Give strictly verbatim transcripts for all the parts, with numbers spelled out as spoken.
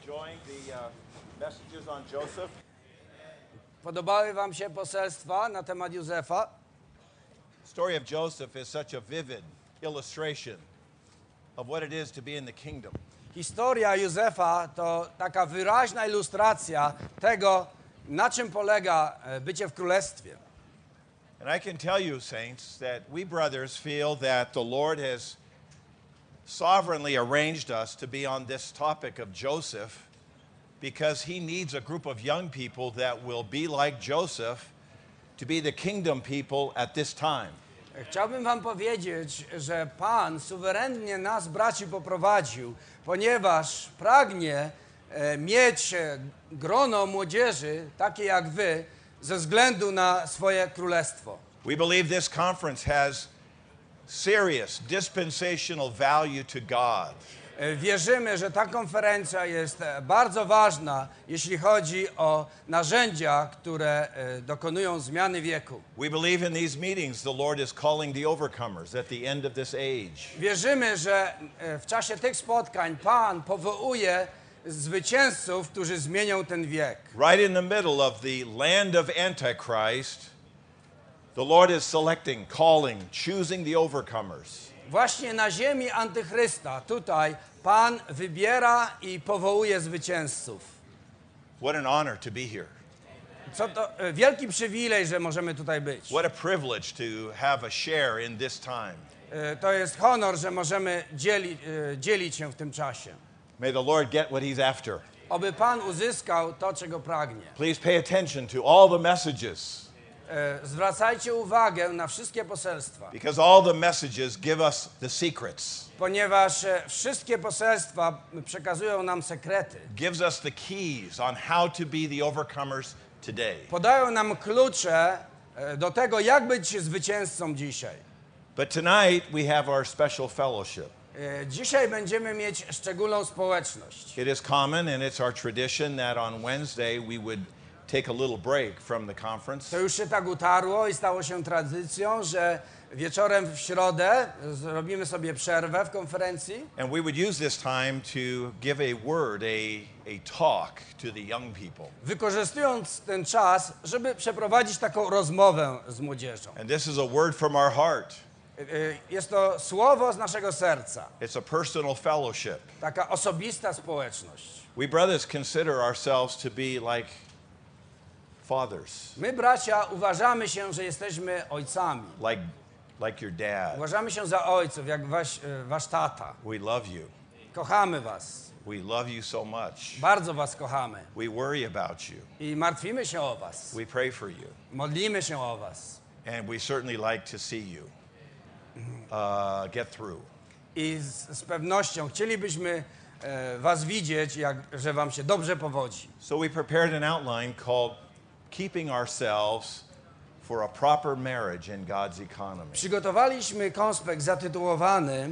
enjoying the uh, messages on Joseph? Podobały wam się poselstwa na temat Józefa? Story of Joseph is such a vivid illustration of what it is to be in the kingdom. Historia Józefa to taka wyraźna ilustracja tego, na czym polega e, bycie w królestwie. And I can tell you, saints, that we brothers feel that the Lord has sovereignly arranged us to be on this topic of Joseph because he needs a group of young people that will be like Joseph to be the kingdom people at this time. Chciałbym wam powiedzieć, że Pan suwerennie nas, braci, poprowadził, ponieważ pragnie e, mieć e, grono młodzieży, takie jak wy, ze względu na swoje królestwo. We believe this conference has serious dispensational value to God. E, Wierzymy, że ta konferencja jest e, bardzo ważna, jeśli chodzi o narzędzia, które e, dokonują zmiany wieku. We believe in these meetings the Lord is calling the overcomers at the end of this age. Wierzymy, że e, w czasie tych spotkań Pan powołuje zwycięzców, którzy zmienią ten wiek. Right in the middle of the land of Antichrist, the Lord is selecting, calling, choosing the overcomers. Właśnie na ziemi Antychrysta, tutaj Pan wybiera i powołuje zwycięzców. What an honor to be here. Co to e, wielki przywilej, że możemy tutaj być. What a privilege to have a share in this time. E, To jest honor, że możemy dzieli, e, dzielić się w tym czasie. May the Lord get what he's after. Oby Pan uzyskał to, czego pragnie. Please pay attention to all the messages, E, Zwracajcie uwagę na wszystkie poselstwa, because all the messages give us the secrets, ponieważ e, wszystkie poselstwa przekazują nam sekrety. gives us the keys on how to be the overcomers today. Podają nam klucze e, do tego, jak być zwycięzcą dzisiaj. But tonight we have our special fellowship. E, Dzisiaj będziemy mieć szczególną społeczność. It is common and it's our tradition that on Wednesday we would take a little break from the conference. To już się tak utarło i stało się tradycją, że wieczorem w środę zrobimy sobie przerwę w konferencji And we would use this time to give a word, a, a talk to the young people. wykorzystując ten czas, żeby przeprowadzić taką rozmowę z młodzieżą. And this is a word from our heart. E, e, Jest to słowo z naszego serca, It's a personal fellowship. taka osobista społeczność. We brothers consider ourselves to be like fathers, My, bracia, uważamy się, że jesteśmy ojcami. like, like your dad. Uważamy się za ojców, jak wasz, e, wasz tata. We love you. Kochamy was. We love you so much. Bardzo was kochamy. We worry about you. I martwimy się o was. We pray for you. Modlimy się o was. And we certainly like to see you uh, get through. I z, z pewnością chcielibyśmy e, was widzieć, jak, że wam się dobrze powodzi. So we prepared an outline called Keeping Ourselves for a Proper Marriage in God's Economy. Przygotowaliśmy konspekt zatytułowany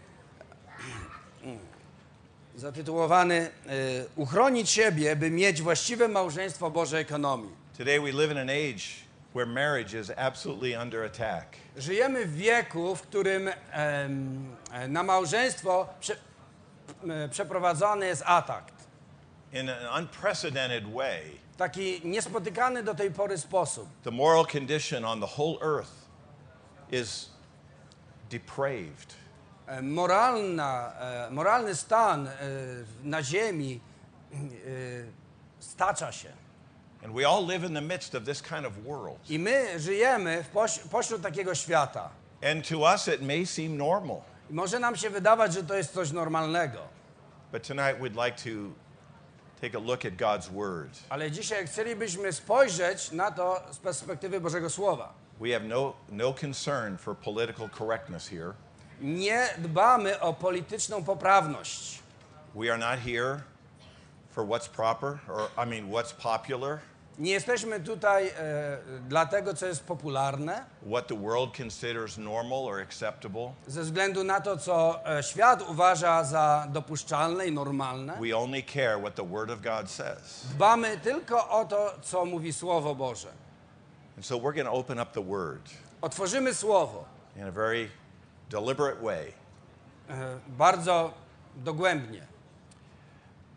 zatytułowany e, Uchronić siebie, by mieć właściwe małżeństwo Bożej ekonomii. Today we live in an age where marriage is absolutely under attack. Żyjemy w wieku, w którym em, na małżeństwo prze, e, przeprowadzony jest atak. In an unprecedented way, Taki niespotykany do tej pory sposób. the moral condition on the whole earth is depraved. E, Moralna, e, moralny stan e, na ziemi e, stacza się. And we all live in the midst of this kind of world. I my żyjemy w poś, pośród takiego świata. And to us it may seem normal. I może nam się wydawać, że to jest coś normalnego. But tonight we'd like to take a look at God's Word. Ale dzisiaj chcielibyśmy spojrzeć na to z perspektywy Bożego Słowa. We have no, no concern for political correctness here. Nie dbamy o polityczną poprawność. We are not here for what's proper, or I mean what's popular, Nie jesteśmy tutaj e, dla tego, co jest popularne, what the world considers normal or acceptable. ze względu na to, co e, świat uważa za dopuszczalne i normalne. We only care what the Word of God says. Dbamy tylko o to, co mówi Słowo Boże. And so we're going to open up the Word Otworzymy Słowo in a very deliberate way. e, bardzo dogłębnie.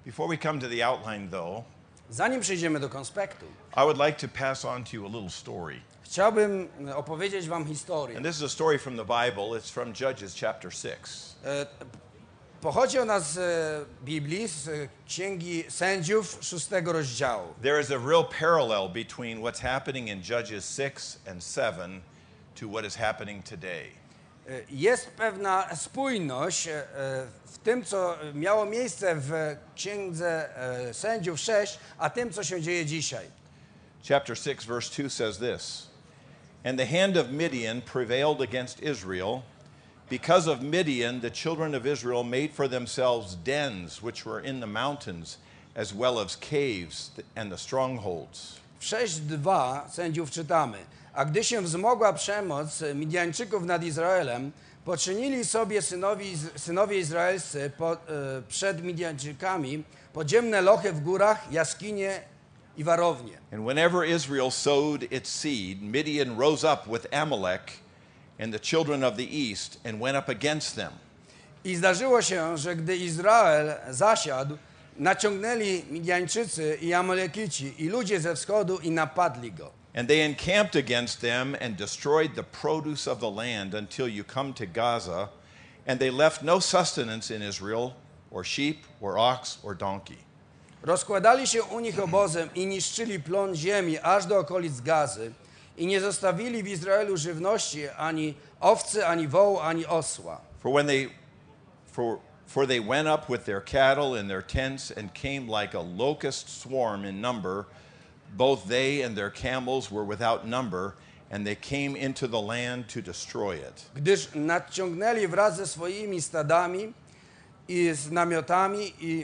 Before we come to the outline, though, Zanim przejdziemy do konspektu, I would like to pass on to you a little story. chciałbym opowiedzieć wam historię. And this is a story from the Bible. It's from Judges chapter six. E, Pochodzi ona z e, Biblii, z e, Księgi Sędziów, szóstego rozdziału. There is a real parallel between what's happening in Judges six and seven to what is happening today. E, Jest pewna spójność e, e, w tym, co miało miejsce w Księdze e, Sędziów sześć, a tym, co się dzieje dzisiaj. Chapter six, verse two says this: And the hand of Midian prevailed against Israel. Because of Midian, the children of Israel made for themselves dens which were in the mountains, as well as caves and the strongholds. W sześć dwa Sędziów czytamy: A gdy się wzmogła przemoc Midianczyków nad Izraelem, poczynili sobie synowi, synowie izraelscy po, e, przed Midianczykami podziemne lochy w górach, jaskinie i warownie. And whenever Israel sowed its seed, Midian rose up with Amalek and the children of the east and went up against them. I zdarzyło się, że gdy Izrael zasiadł, naciągnęli Midianczycy i Amalekici i ludzie ze wschodu i napadli go. And they encamped against them and destroyed the produce of the land until you come to Gaza, and they left no sustenance in Israel, or sheep, or ox, or donkey. Rozkładali się u nich obozem i niszczyli plon ziemi aż do okolic Gazy i nie zostawili w Izraelu żywności ani owcy, ani wołu, ani osła. For when they for for they went up with their cattle and their tents and came like a locust swarm in number, both they and their camels were without number, and they came into the land to destroy it. Gdyż nadciągnęli wraz ze swoimi stadami i z namiotami i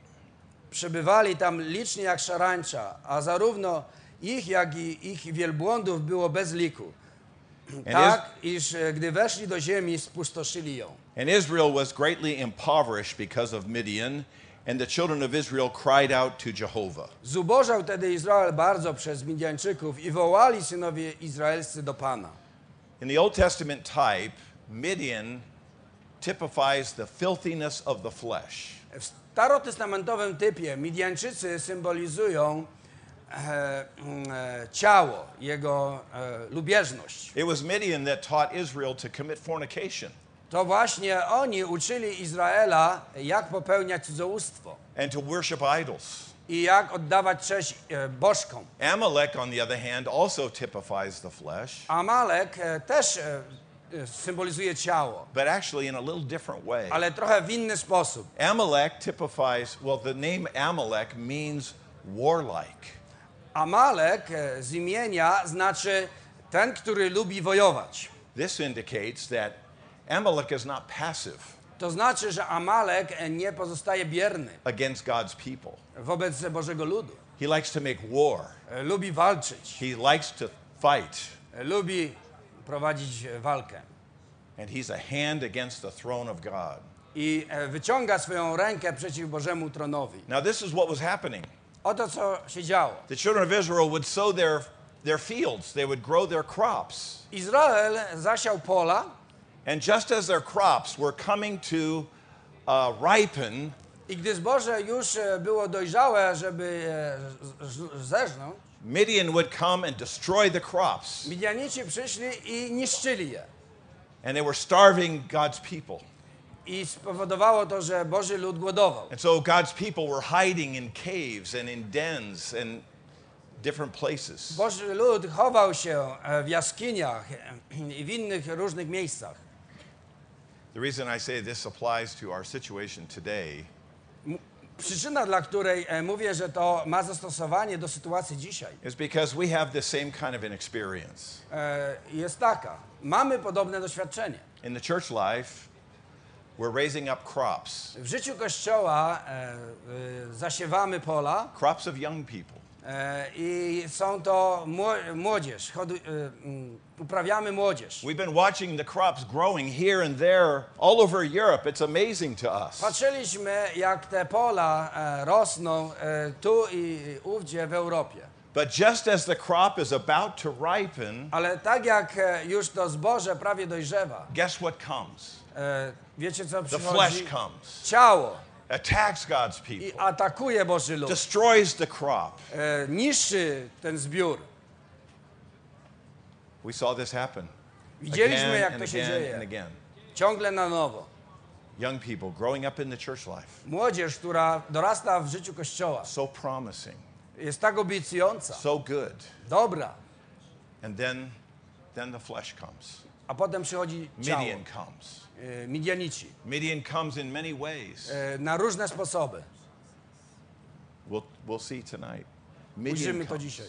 przebywali tam licznie jak szarańcza, a zarówno ich, jak i ich wielbłądów było bez liku. And, Tak, iż e, gdy weszli do ziemi, spustoszyli ją. and Israel was greatly impoverished because of Midian, and the children of Israel cried out to Jehovah. Zubożał tedy Izrael bardzo przez Midianczyków i wołali synowie izraelscy do Pana. In the Old Testament type, Midian typifies the filthiness of the flesh. W starotestamentowym typie Midianczycy symbolizują e, mm, e, ciało, jego e, lubieżność. It was Midian that taught Israel to commit fornication To właśnie oni uczyli Izraela, jak popełniać cudzołóstwo and to worship idols. i jak oddawać cześć e, bożkom. Amalek, on the other hand, also typifies the flesh, Amalek e, też e, e, symbolizuje ciało, but actually in a little different way. ale trochę w inny sposób. Amalek typifies, well, the name Amalek means warlike. Amalek e, z imienia znaczy ten, który lubi wojować. This indicates that Amalek is not passive To znaczy, że Amalek nie pozostaje bierny against God's people. wobec Bożego ludu. He likes to make war. E, Lubi walczyć, He likes to fight. e, lubi prowadzić e, walkę And he's a hand against the throne of God. i e, wyciąga swoją rękę przeciw Bożemu tronowi. Now, this is what was happening. Oto co się działo. The children of Israel would sow their, their fields, they would grow their crops. Izrael zasiał pola And just as their crops were coming to uh, ripen, i gdy zboże już e, było dojrzałe, żeby e, z- z- zeżnąć, Midian would come and destroy the crops. Midianici przyszli i niszczyli je. And they were starving God's people. I spowodowało to, że Boży lud głodował. And so God's people were hiding in caves and in dens and different places. Boży lud chował się e, w jaskiniach e, i w innych różnych miejscach. The reason I say this applies to our situation today M- Przyczyna, dla której e, mówię, że to ma zastosowanie do sytuacji dzisiaj, is because we have the same kind of an experience. e, jest taka. Mamy podobne doświadczenie. In the church life, we're raising up crops, W życiu Kościoła e, e, zasiewamy pola crops of young people. e, i są to mło- młodzież. Hodu, e, mm, uprawiamy młodzież. We've been watching the crops growing here and there all over Europe. It's amazing to us. Patrzyliśmy, jak te pola e, rosną e, tu i ówdzie w Europie. But just as the crop is about to ripen, Ale tak jak e, już to zboże prawie dojrzewa, guess what comes? e, wiecie co The przychodzi? flesh comes. Ciało attacks God's i people, atakuje Boży lud. destroys the crop. E, niszczy ten zbiór. We saw this happen Widzieliśmy, again jak and to się again and dzieje. again. Ciągle na nowo. Young people growing up in the church life, Młodzież, która dorasta w życiu Kościoła, so promising, jest tak obiecująca, so good. dobra, And then, then the flesh comes. a potem przychodzi ciało. Midian comes. E, Midianici. Midian comes in many ways. E, na różne sposoby. We'll, we'll see tonight. Midian Ujrzymy to comes, dzisiaj.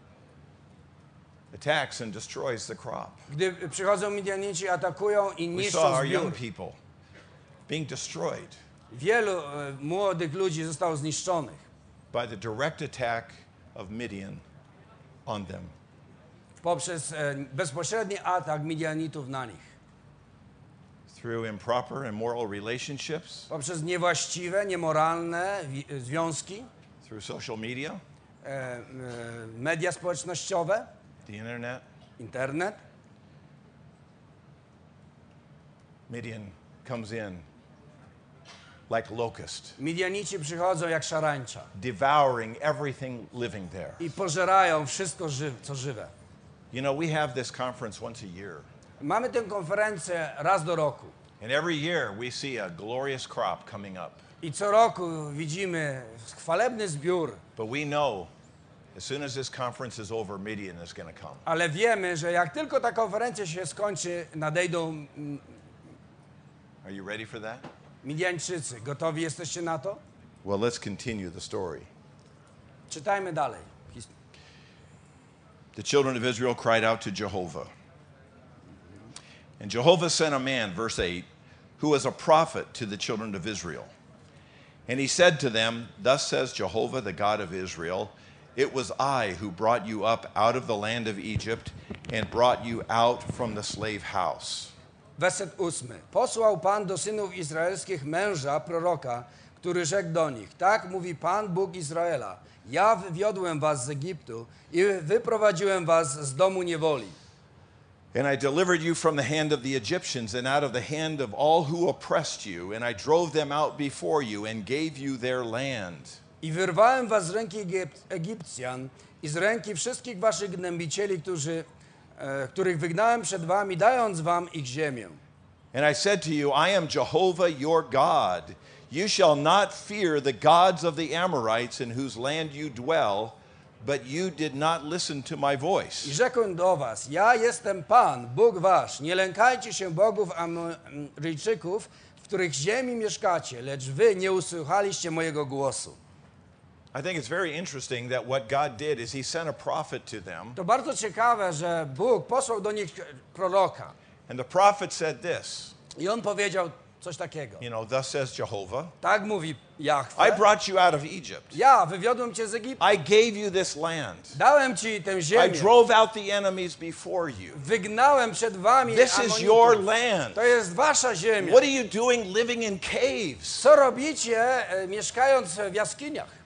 attacks and destroys the crop. Gdy przychodzą Midianici, atakują i We niszczą saw our zbiór. young people being destroyed Wielu e, młodych ludzi zostało zniszczonych by the direct attack of Midian on them. poprzez e, bezpośredni atak Midianitów na nich. Through improper and immoral relationships, Poprzez niewłaściwe, niemoralne wi- związki, through social media, e, e, media społecznościowe, the internet. internet. Midian comes in like locust, Midianici przychodzą jak szarańcza devouring everything living there. i pożerają wszystko, ży- co żywe. You know, we have this conference once a year, Mamy tę konferencję raz do roku and every year we see a glorious crop coming up. i co roku widzimy chwalebny zbiór, But we know as soon as this conference is over, Midian is going to come. ale wiemy, że jak tylko ta konferencja się skończy, nadejdą mm, Are you ready for that? Midianczycy. Gotowi jesteście na to? Well, let's continue the story. Czytajmy dalej. His- The children of Israel cried out to Jehovah. And Jehovah sent a man, verse eight, who was a prophet to the children of Israel. And he said to them, Thus says Jehovah, the God of Israel, It was I who brought you up out of the land of Egypt and brought you out from the slave house. Werset ósmy. Posłał Pan do synów izraelskich męża, proroka, który rzekł do nich: Tak mówi Pan, Bóg Izraela. Ja wywiodłem was z Egiptu i wyprowadziłem was z domu niewoli. And I delivered you from the hand of the Egyptians and out of the hand of all who oppressed you, and I drove them out before you and gave you their land. I wyrwałem was z ręki Egip- Egipcjan i z ręki wszystkich waszych gnębicieli, którzy, e, których wygnałem przed wami, dając wam ich ziemię. And I said to you, I am Jehovah your God. You shall not fear the gods of the Amorites in whose land you dwell, but you did not listen to my I voice. rzekłem do was: Ja jestem Pan, Bóg wasz. Nie lękajcie się bogów Amoryjczyków, w których ziemi mieszkacie, lecz wy nie usłuchaliście mojego głosu. I think it's very interesting that what God did is he sent a prophet to them, To bardzo ciekawe, że Bóg posłał do nich proroka and the prophet said this, i on powiedział coś takiego. you know, thus says Jehovah, Tak mówi I Jahwe. brought you out of Egypt. Ja wywiodłem cię z Egiptu. I gave you this land. Dałem ci tę I ziemię. drove out the enemies before you. Wygnałem przed wami This is Amonitów. your land. To jest wasza ziemia. What are you doing living in caves? Co robicie, e, mieszkając w jaskiniach?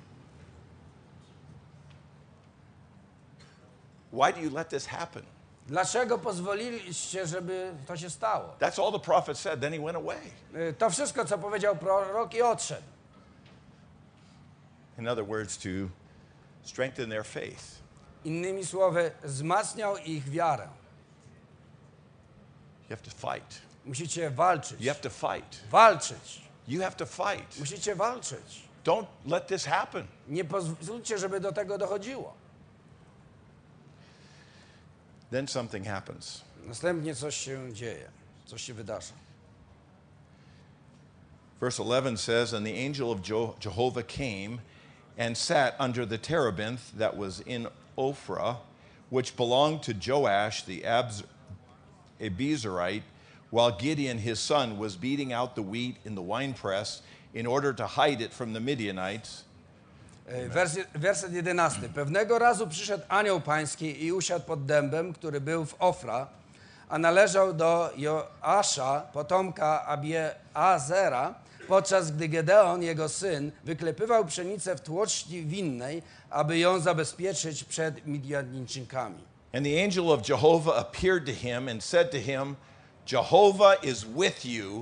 Why do you let this happen? Dlaczego pozwoliliście, żeby to się stało? That's all the prophet said. Then he went away. E, To wszystko, co powiedział prorok, i odszedł. In other words, to strengthen their faith. Innymi słowy, wzmacniał ich wiarę. You have to fight. Musicie walczyć. You have to fight. Walczyć. You have to fight. Musicie walczyć. Don't let this happen. Nie pozwólcie, żeby do tego dochodziło. Then something happens. Następnie coś się dzieje. Coś się wydarza. Verse eleven says, And the angel of Jo- Jehovah came and sat under the terebinth that was in Ophrah, which belonged to Joash the Abz- Abizarite, while Gideon his son was beating out the wheat in the winepress in order to hide it from the Midianites. E, Werset, werset jedenasty. Pewnego razu przyszedł anioł pański i usiadł pod dębem, który był w Ofra, a należał do Joasza, potomka Abiezera, podczas gdy Gedeon, jego syn, wyklepywał pszenicę w tłoczni winnej, aby ją zabezpieczyć przed Midianczynkami. And the angel of Jehovah appeared to him and said to him, Jehovah is with you,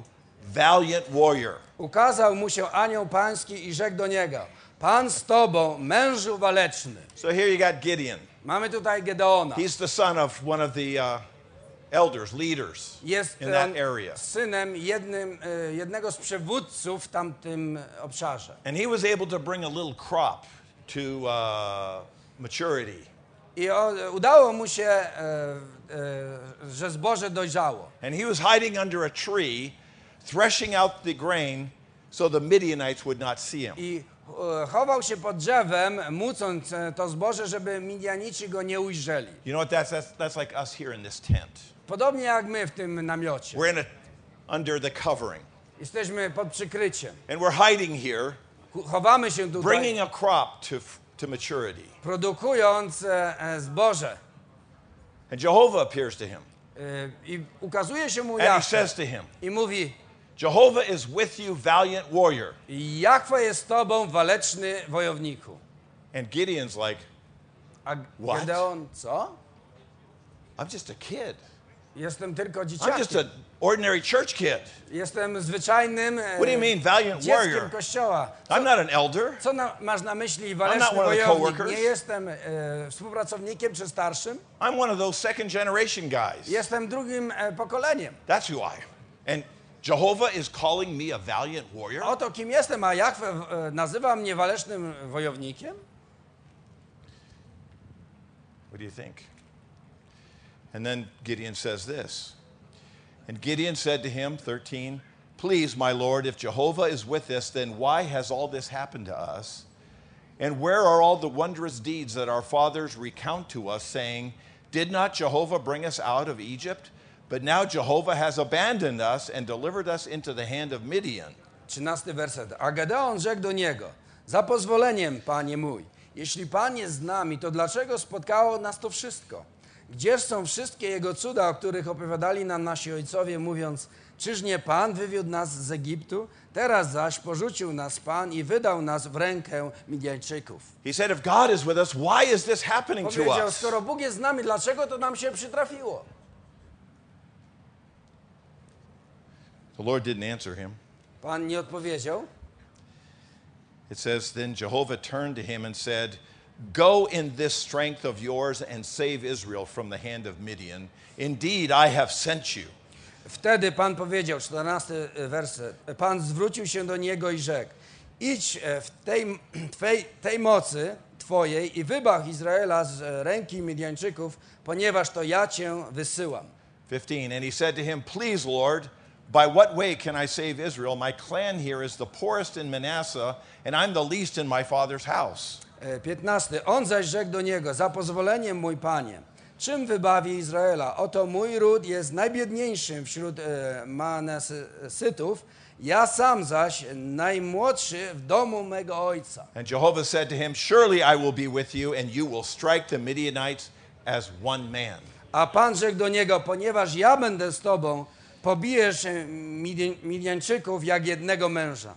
valiant warrior. Ukazał mu się anioł pański i rzekł do niego: Pan z tobą, mężu waleczny. So here you got Gideon. Mamy tutaj Gedeona. He's the son of one of the uh, elders, leaders Jest in that on area. synem jednym, e, jednego z przywódców w tamtym obszarze. And he was able to bring a little crop to uh, maturity. I o, udało mu się, e, e, że zboże dojrzało. And he was hiding under a tree, threshing out the grain so the Midianites would not see him. I e, chował się pod drzewem, mucąc e, to zboże, żeby Midianici go nie ujrzeli. You know what that's, that's that's like us here in this tent. Podobnie jak my w tym namiocie. We're in a under the covering. Jesteśmy pod przykryciem. And we're hiding here, Chowamy się tutaj, bringing a crop to to maturity. produkując e, e, zboże. And Jehovah appears to him. E, I ukazuje się mu And he Jahwe says to him, i mówi: Jehovah is with you, valiant warrior. Jahwe jest z tobą, waleczny wojowniku. And Gideon's like, A What? Gedeon, co? I'm just a kid. Jestem tylko I'm just dzieciakiem. an ordinary church kid. Jestem zwyczajnym e, What do you mean, valiant dzieckiem warrior? kościoła. Co, I'm not an elder. co na, masz na myśli not waleczny one of the wojownik? coworkers. Nie jestem e, współpracownikiem czy starszym. I'm one of those second generation guys. Jestem drugim e, pokoleniem. That's who I am. And Jehovah is calling me a valiant warrior? Oto kim jestem, a Jahwe e, nazywa mnie walecznym wojownikiem? What do you think? And then Gideon says this. And Gideon said to him, thirteen, Please, my Lord, if Jehovah is with us, then why has all this happened to us? And where are all the wondrous deeds that our fathers recount to us, saying, Did not Jehovah bring us out of Egypt? But now Jehovah has abandoned us and delivered us into the hand of Midian. trzynasty werset. A Gedeon rzekł do niego: Za pozwoleniem, panie mój, jeśli pan jest z nami, to dlaczego spotkało nas to wszystko? Gdzież są wszystkie jego cuda, o których opowiadali nam nasi ojcowie, mówiąc: Czyż nie pan wywiódł nas z Egiptu? Teraz zaś porzucił nas pan i wydał nas w rękę Midianczyków. He said, If God is with us, why is this happening to Powiedział: us? Skoro Bóg jest z nami, dlaczego to nam się przytrafiło? The Lord didn't answer him. Pan nie odpowiedział. It says, Then Jehovah turned to him and said, Go in this strength of yours and save Israel from the hand of Midian. Indeed, I have sent you. Wtedy Pan powiedział, czternasty werset, Pan zwrócił się do niego i rzekł: Idź w tej, twej, tej mocy Twojej i wybaw Izraela z ręki Midianczyków, ponieważ to ja Cię wysyłam. fifteen, And he said to him, Please, Lord, by what way can I save Israel? My clan here is the poorest in Manasseh, and I'm the least in my father's house. piętnasty. On zaś rzekł do niego: Za pozwoleniem, mój Panie, czym wybawi Izraela? Oto mój ród jest najbiedniejszym wśród e, Manasytów, ja sam zaś najmłodszy w domu mego ojca. And Jehovah said to him, Surely I will be with you, and you will strike the Midianites as one man. A Pan rzekł do niego: Ponieważ ja będę z tobą, pobijesz Midi- Midianczyków jak jednego męża.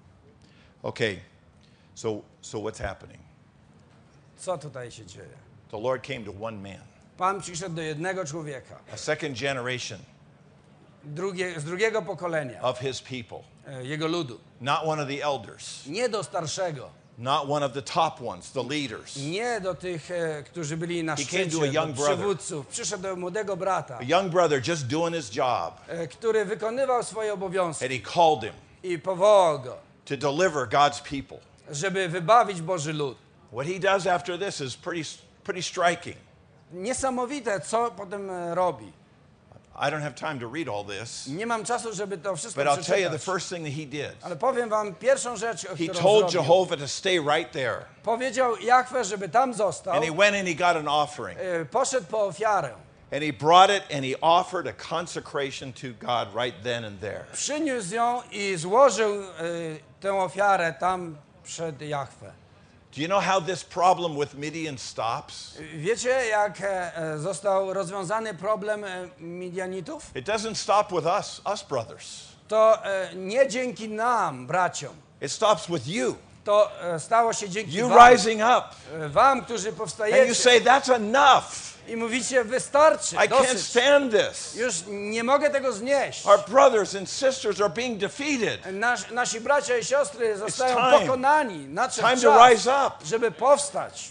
Okay, so, so what's happening? Co tutaj się dzieje? The Lord came to one man, Pan przyszedł do jednego człowieka, a second generation drugie, z drugiego pokolenia, of his people, e, jego ludu. not one of the elders, Nie do starszego, not one of the top ones, the leaders, nie do tych, e, którzy byli na He came to a szczycie, young do brother. przywódców. Przyszedł do młodego brata, a young brother just doing his job, e, który wykonywał swoje obowiązki and he called him i powołał go, to deliver God's people. żeby wybawić Boży lud. What he does after this is pretty, pretty striking. Niesamowite, co potem e, robi. I don't have time to read all this, Nie mam czasu, żeby to wszystko but I'll tell you the przeczytać. first thing that he did. Ale powiem wam pierwszą rzecz, He którą told zrobił. Jehovah to stay right there, Powiedział Jahwe, żeby tam został. and he went and he got an offering, E, Poszedł po ofiarę. and he brought it and he offered a consecration to God right then and there. Przyniósł ją i złożył e, tę ofiarę tam przed Jahwe. Do you know how this problem with Midian stops? Wiecie, jak e, e, został rozwiązany problem e, Midianitów? It doesn't stop with us, us brothers. To e, nie dzięki nam, braciom. It stops with you. to e, stało się dzięki You wam, rising up. e, wam, którzy And you powstajecie say, that's enough. i mówicie, wystarczy, I can't dosyć, stand this. już nie mogę tego znieść. Our brothers and sisters are being defeated. Nasz, nasi bracia i siostry zostają time. pokonani. Nadszedł Time to czas, rise up. żeby powstać.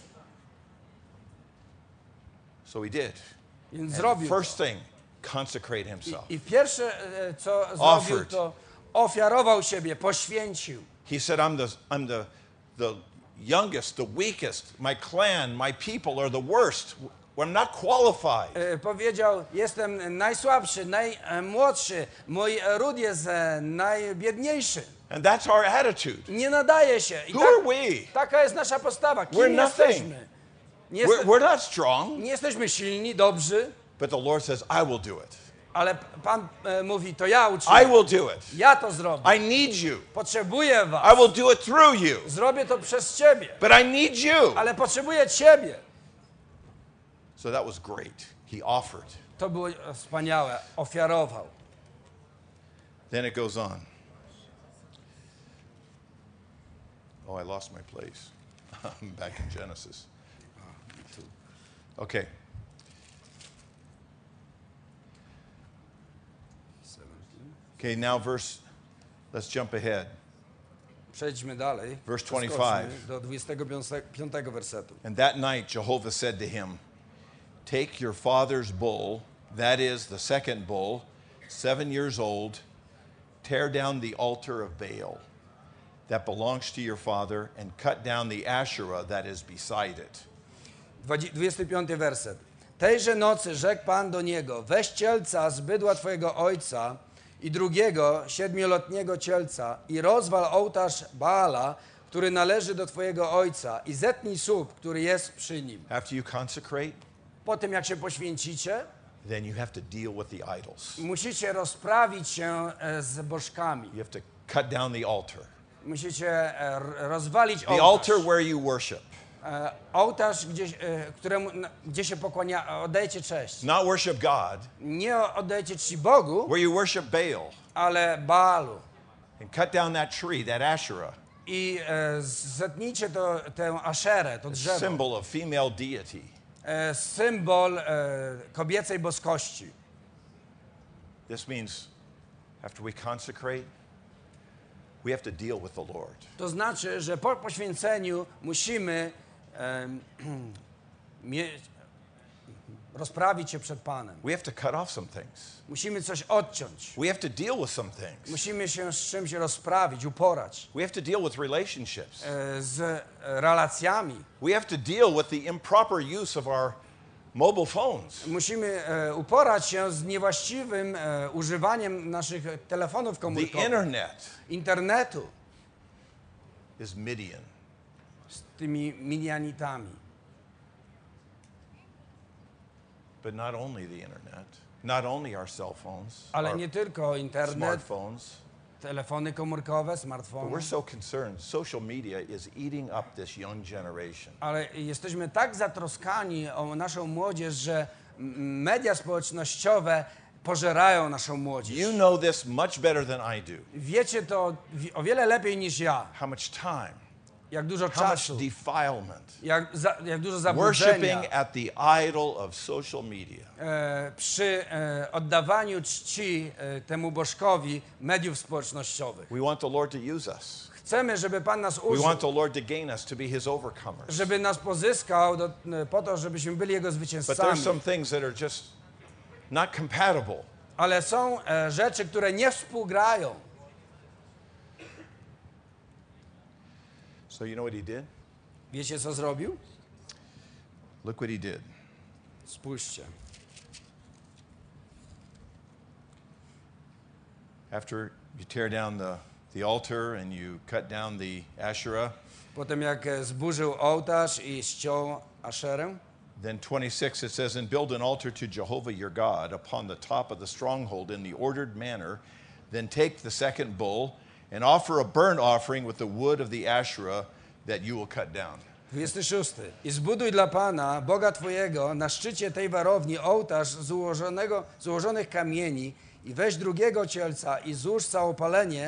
So he did. Więc And zrobił first to. thing, consecrate himself. I pierwsze, e, co zrobił, Offered. to ofiarował siebie, poświęcił. He said, I'm the, I'm the, the youngest, the weakest. My clan, my people are the worst. I'm not qualified. E, Powiedział, jestem najsłabszy, najmłodszy, mój ród jest e, najbiedniejszy. And that's our attitude. Nie nadaje się. I Who tak, are we? taka jest nasza postawa. Kim We're nothing. jesteśmy? Nie, We're, jeste, we're not strong. nie jesteśmy silni, dobrzy, But the Lord says, I will do it. ale Pan e, mówi, to ja uczynię. I will do it. Ja to zrobię. I need you. Potrzebuję I was. will do it through you. Zrobię to przez ciebie. But I need you. Ale potrzebuję ciebie. So that was great. He offered. To było wspaniałe. Ofiarował. Then it goes on. Oh, I lost my place. I'm back in Genesis. Okay. Okay, now verse, let's jump ahead. Przejdźmy dalej. Verse Przeskoczmy twenty-five. do dwudziestego piątego wersetu. And that night Jehovah said to him, take your father's bull, that is the second bull, seven years old, tear down the altar of Baal that belongs to your father, and cut down the Asherah that is beside it. dwudziesty piąty werset. Tejże nocy rzekł Pan do niego, weź cielca z bydła twojego ojca i drugiego siedmioletniego cielca i rozwal ołtarz Baala, który należy do twojego ojca, i zetnij słup, który jest przy nim. After you consecrate, Po tym, jak się poświęcicie, then you have to deal with the idols. musicie rozprawić się e, z bożkami. You have to cut down the altar. Musicie e, r- rozwalić The ołtarz. altar where you worship. E, ołtarz, gdzie, e, któremu, na- gdzie się pokłania, oddajecie cześć. Not worship God, Nie oddajecie czci Bogu, where you worship Baal. ale Baalu. And cut down that tree, that Asherah, I e, zetnijcie to, tę aszerę, to drzewo. symbol of female deity. E, symbol e, kobiecej boskości. This means after we consecrate, we have to deal with the Lord. To znaczy, że po poświęceniu musimy e, mieć, rozprawić się przed Panem. We have to cut off some things. Musimy coś odciąć. We have to deal with some things. Musimy się z czymś rozprawić, uporać. We have to deal with relationships. E, z e, relacjami. We have to deal with the improper use of our mobile phones. Musimy e, uporać się z niewłaściwym e, używaniem naszych telefonów The komórkowych, internet internetu, is Midian. z tymi Midianitami. But not only the internet, not only our cell phones, Ale our nie tylko internet, smartphones, telefony komórkowe, but smartfony, we're so concerned. Social media is eating up this young generation. ale jesteśmy tak zatroskani o naszą młodzież, że m- media społecznościowe pożerają naszą młodzież. You know this much better than I do. Wiecie to wi- o wiele lepiej niż ja, How much time, jak dużo how much czasu, defilement, jak, za, jak dużo zaburzenia worshiping at the idol of social media. e, przy e, oddawaniu czci e, temu bożkowi mediów społecznościowych. We want the Lord to use us. Chcemy, żeby Pan nas We użył, want the Lord to gain us to be His overcomers. żeby nas pozyskał do, po to, żebyśmy byli Jego But zwycięzcami. there's some things that are just not compatible. Ale są e, rzeczy, które nie współgrają. So you know what He did? Wiecie, co zrobił? Look what He did. Spójrzcie. After you tear down the, the altar and you cut down the Asherah, Potem jak e, zburzył ołtarz i ściął Aszerę, then twenty-six it says, and build an altar to Jehovah your God upon the top of the stronghold in the ordered manner. Then take the second bull and offer a burnt offering with the wood of the Asherah that you will cut down. dwudziesty szósty. I zbuduj dla Pana, Boga Twojego, na szczycie tej warowni ołtarz z, ułożonego, z ułożonych kamieni i weź drugiego cielca i złóż całopalenie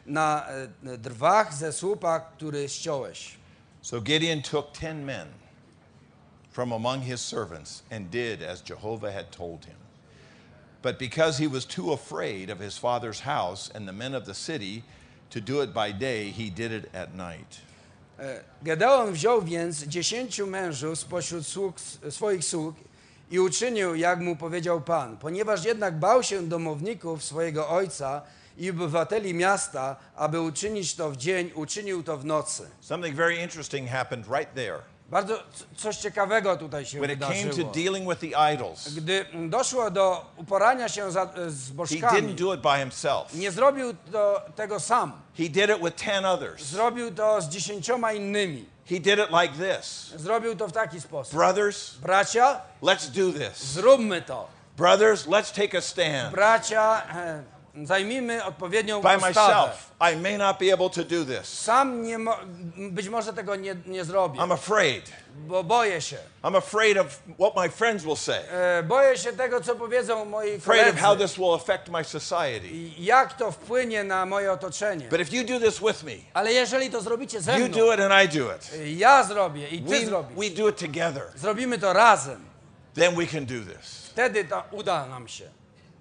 na e, drwach ze słupa, który ściąłeś. So Gideon took ten men from among his servants and did as Jehovah had told him. But because he was too afraid of his father's house and the men of the city to do it by day, he did it at night. Gedeon wziął więc dziesięciu mężów spośród sług, swoich sług i uczynił, jak mu powiedział Pan. Ponieważ jednak bał się domowników swojego ojca i obywateli miasta, aby uczynić to w dzień, uczynił to w nocy. Something very interesting happened right there. Bardzo c- coś ciekawego tutaj się When it came to wydarzyło. dealing with the idols, Gdy doszło do uporania się za, z he bożkami, didn't do it by himself. nie zrobił to, tego sam. He did it with ten others. Zrobił to z dziesięcioma innymi. He did it like this. Zrobił to w taki sposób. Brothers, Bracia, let's do this. zróbmy to. Brothers, let's take a stand. Bracia, e, zajmijmy odpowiednią By postawę. myself, I may not be able to do this. Sam nie mo- być może tego nie, nie zrobię, I'm afraid. bo boję się. I'm afraid of what my friends will say. E, boję się tego, co powiedzą moi Afraid of how koledzy. this will affect my society. I jak to wpłynie na moje otoczenie. But if you do this with me, Ale jeżeli to zrobicie ze you mną, do it and I do it. ja zrobię i ty We, zrobisz. we do it together. Zrobimy to razem. Then we can do this. Wtedy to uda nam się.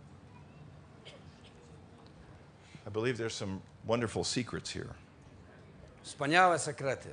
I believe there's some wonderful secrets here. Wspaniałe sekrety.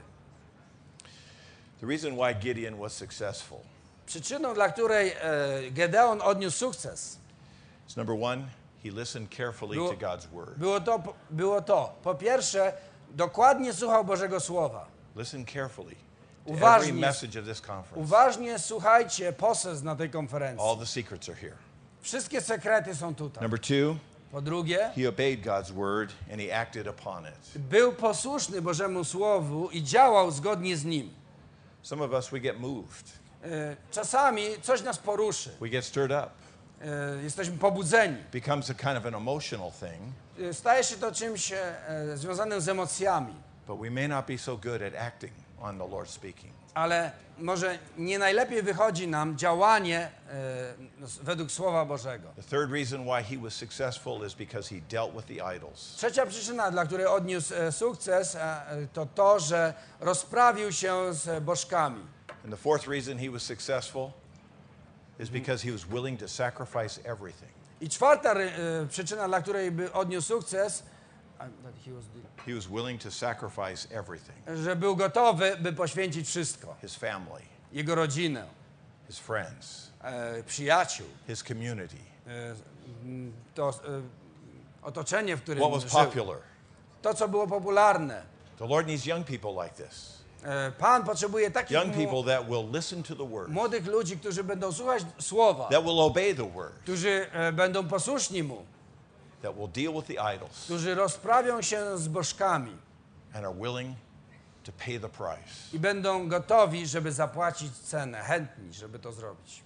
The reason why Gideon was successful Przyczyną, dla której e, Gedeon odniósł sukces, is number one, he listened carefully Było- to God's word. było to, było to, po pierwsze, dokładnie słuchał Bożego Słowa. Listen carefully to Uważnie. every message of this conference. Uważnie słuchajcie poselstw na tej konferencji. All the secrets are here. Wszystkie sekrety są tutaj. Number two, Po drugie, he obeyed God's word and he acted upon it. był posłuszny Bożemu Słowu i działał zgodnie z nim. Some of us, we get moved. E, Czasami coś nas poruszy. We get stirred up. E, Jesteśmy pobudzeni. Becomes a kind of an emotional thing, E, Staje się to czymś e, związanym z emocjami. but we may not be so good at acting on the Lord speaking. Ale może nie najlepiej wychodzi nam działanie e, według Słowa Bożego. The third reason why he was successful is because he dealt with the idols. Trzecia przyczyna, dla której odniósł e, sukces, e, to to, że rozprawił się z bożkami. And the fourth reason he was successful is because he was willing to sacrifice everything. I czwarta e, przyczyna, dla której by odniósł sukces, a, that he was the- He was willing to sacrifice everything. że był gotowy, by poświęcić wszystko. His family, Jego rodzinę, his friends, e, przyjaciół, his community, e, m, to e, otoczenie, w którym what was żył. popular. To, co było popularne. The Lord needs young people like this. E, Pan potrzebuje takich Young mu- people that will listen to the word, młodych ludzi, którzy będą słuchać Słowa, that will obey the word, którzy e, będą posłuszni Mu, that will deal with the idols, którzy rozprawią się z bożkami and are willing to pay the price. i będą gotowi, żeby zapłacić cenę, chętni, żeby to zrobić.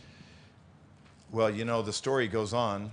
Well, you know, the story goes on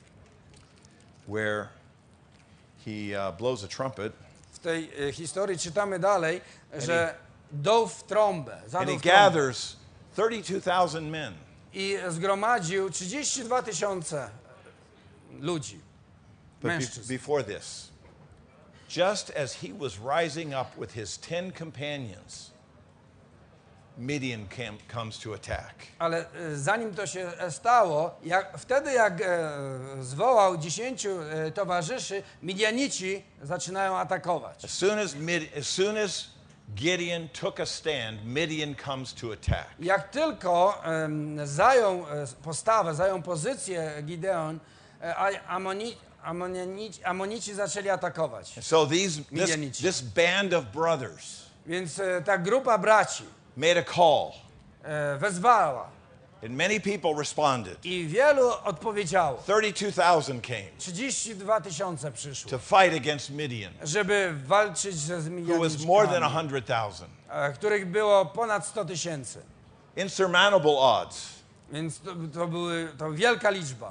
where he uh, blows a trumpet W tej e, historii czytamy dalej, że dął w trąbę, and zadał he w trąbę gathers thirty-two thousand men. i zgromadził trzydzieści dwa tysiące ludzi, But be- mężczyzn. before this, just as he was rising up with his ten companions, Midian cam- comes to attack. Ale e, zanim to się e, stało, jak, wtedy jak e, zwołał dziesięciu e, towarzyszy, Midianici zaczynają atakować. As soon as, Mid- as soon as Gideon took a stand, Midian comes to attack. Jak tylko em, zajął e, postawę, zajął pozycję Gideon, e, a- Amoni, Amonici, Amonici zaczęli atakować. And so these, this, Midianici. this band of brothers Więc e, ta grupa braci made a call, e, wezwała and many people responded. i wielu odpowiedziało. thirty-two thousand came trzydzieści dwa tysiące przyszło, to fight against Midian, żeby walczyć ze who was Midianiczkami, more than one hundred thousand. e, których było ponad sto tysięcy. Insurmountable odds. Więc to, to, były, to wielka liczba.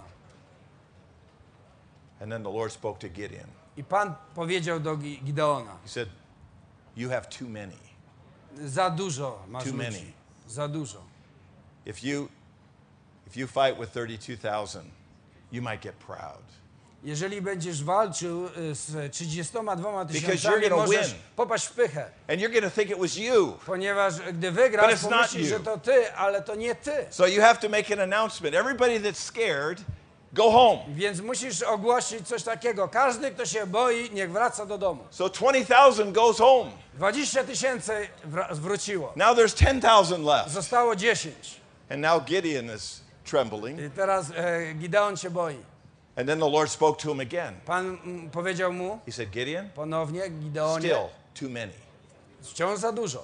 And then the Lord spoke to Gideon. I Pan powiedział do Gi- Gideona, He said, "You have too many. za dużo masz Too many. ludzi. Za dużo. If you, if you fight with thirty-two thousand, you might get proud. Jeżeli będziesz walczył y, z trzydziestoma dwoma Because you're tysiącami, gonna możesz win. popaść w pychę. And you're going to think it was you. Ponieważ gdy But wygrasz, it's not pomyślisz, you. że to ty, ale to nie ty. So you have to make an announcement. Everybody that's scared, go home. Więc musisz ogłosić coś takiego. Każdy, kto się boi, niech wraca do domu. So twenty thousand goes home. dwadzieścia tysięcy wra- wróciło. Now there's ten thousand left. Zostało dziesięć. And now Gideon is trembling. I teraz e, Gideon się boi. And then the Lord spoke to him again. Pan mm, powiedział mu He said, Gideon, ponownie, Gideonie, still too many. wciąż za dużo.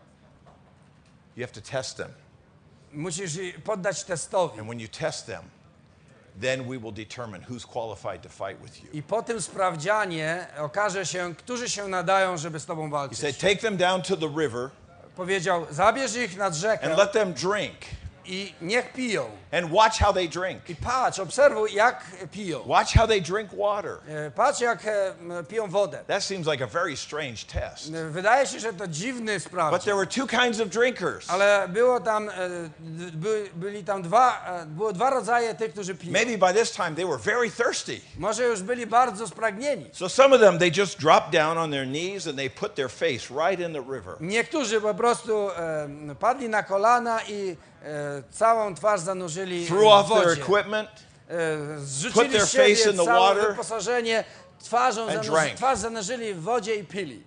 You have to test them. Musisz je poddać testowi. And when you test them, then we will determine who's qualified to fight with you. I po tym sprawdzianie okaże się, którzy się nadają, żeby z tobą He walczyć. said, take them down to the river Powiedział, zabierz ich nad rzekę and let them drink. i niech piją. And watch how they drink. I patrz, obserwuj, jak piją. Watch how they drink water. E, Patrz, jak e, m, piją wodę. That seems like a very strange test. E, Wydaje się, że to dziwny But sprawdzian. there were two kinds of drinkers. Ale było tam, e, d- by, byli tam dwa, e, było dwa rodzaje tych, którzy piją. Maybe by this time they were very thirsty. Może już byli bardzo spragnieni. So some of them, they just dropped down on their knees and they put their face right in the river. Niektórzy po prostu e, padli na kolana i e, całą twarz zanurzyli Threw w off their wodzie. equipment. E, put Zrzucili their z siebie face in the całe water wyposażenie, twarzą and zanurzyli, drank. twarz zanurzyli w wodzie i pili.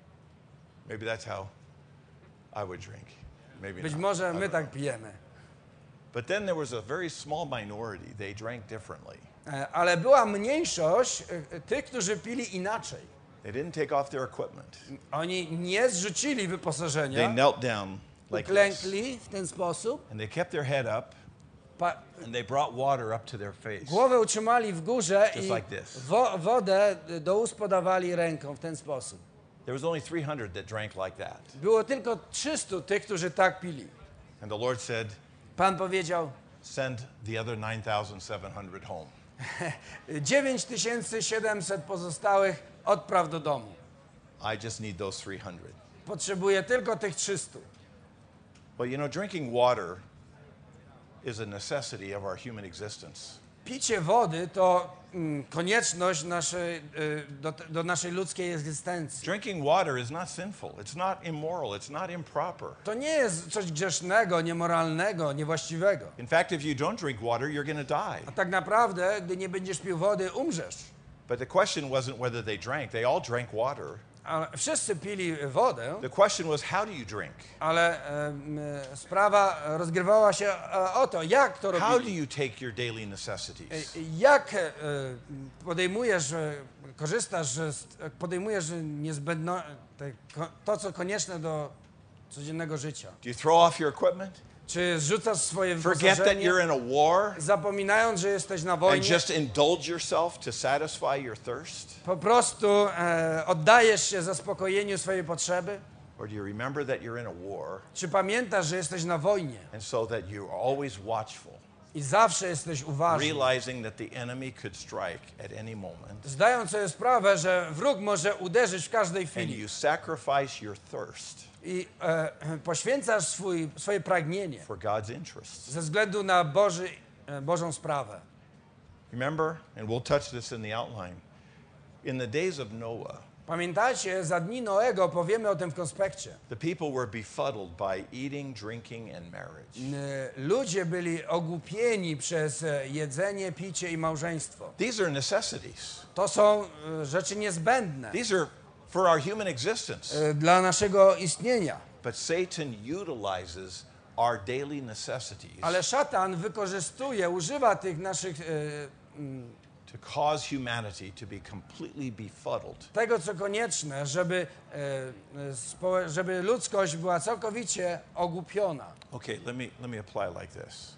Maybe that's how I would drink. Maybe Być not. może I my don't tak know. pijemy. But then there was a very small minority. They drank differently. E, Ale była mniejszość e, tych, którzy pili inaczej. They didn't take off their equipment. Oni nie zrzucili They wyposażenia, knelt down like this. uklękli w ten sposób, And they kept their head up pa- and they brought water up to their face. głowę utrzymali w górze Just i like this. wo- wodę do ust podawali ręką w ten sposób. There was only three hundred that drank like that. Było tylko trzystu tych, którzy tak pili. And the Lord said, Pan powiedział, send the other nine thousand seven hundred home. dziewięć tysięcy siedemset pozostałych odpraw do domu. I just need those three hundred. Potrzebuję tylko tych trzystu. But you know, drinking water is a necessity of our human existence. Picie wody to mm, konieczność naszej, y, do, do naszej ludzkiej egzystencji. Drinking water is not sinful. It's not immoral. It's not improper. To nie jest coś grzesznego, niemoralnego, niewłaściwego. In fact, if you don't drink water, you're going to die. A tak naprawdę, gdy nie będziesz pił wody, umrzesz. But the question wasn't whether they drank. They all drank water. A wszyscy pili wodę, The question was, how do you drink? ale em, sprawa rozgrywała się e, o to, jak to How do robili. you take your daily necessities? E, Jak e, podejmujesz, e, korzystasz, z- podejmujesz niezbędno, te, ko- to, co konieczne do codziennego życia. Do you throw off your equipment? Czy zrzucasz swoje Forget that wyposażenie, you're in a war zapominając, że jesteś na and wojnie, just indulge yourself to satisfy your thirst? po prostu e, oddajesz się zaspokojeniu swojej potrzeby? Or do you remember that you're in a war Czy pamiętasz, że jesteś na wojnie and so that you're always watchful, i zawsze jesteś uważny, realizing that the enemy could strike at any moment, zdając sobie sprawę, że wróg może uderzyć w każdej and chwili you sacrifice your thirst i e, poświęcasz swój, swoje pragnienie for God's interests? ze względu na Boży, e, Bożą sprawę. Remember, and we'll touch this in the outline, in the days of Noah, Pamiętacie, za dni Noego powiemy o tym w konspekcie. the people were befuddled by eating, drinking, and marriage. E, Ludzie byli ogłupieni przez e, jedzenie, picie i małżeństwo. These are necessities. To są e, rzeczy niezbędne These are for our human existence. e, dla naszego istnienia. But Satan utilizes our daily necessities Ale szatan wykorzystuje, używa tych naszych, e, mm, to cause humanity to be completely befuddled. tego, co konieczne, żeby, e, e, spo, żeby ludzkość była całkowicie ogłupiona. Okay, let me let me apply like this.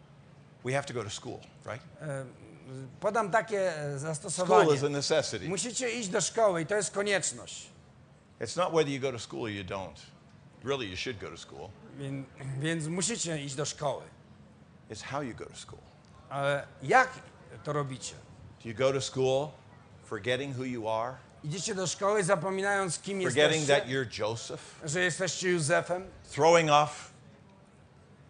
We have to go to school, right? E, Podam takie e, School zastosowanie. is a necessity. Musicie iść do szkoły i to jest konieczność. It's not whether you go to school or you don't. Really, you should go to school. Więc, więc musicie iść do szkoły. It's how you go to school. Ale jak to robicie? Do you go to school forgetting who you are? Idziecie do szkoły zapominając, kim Forgetting that jesteście, you're Joseph? że jesteście Józefem, Throwing off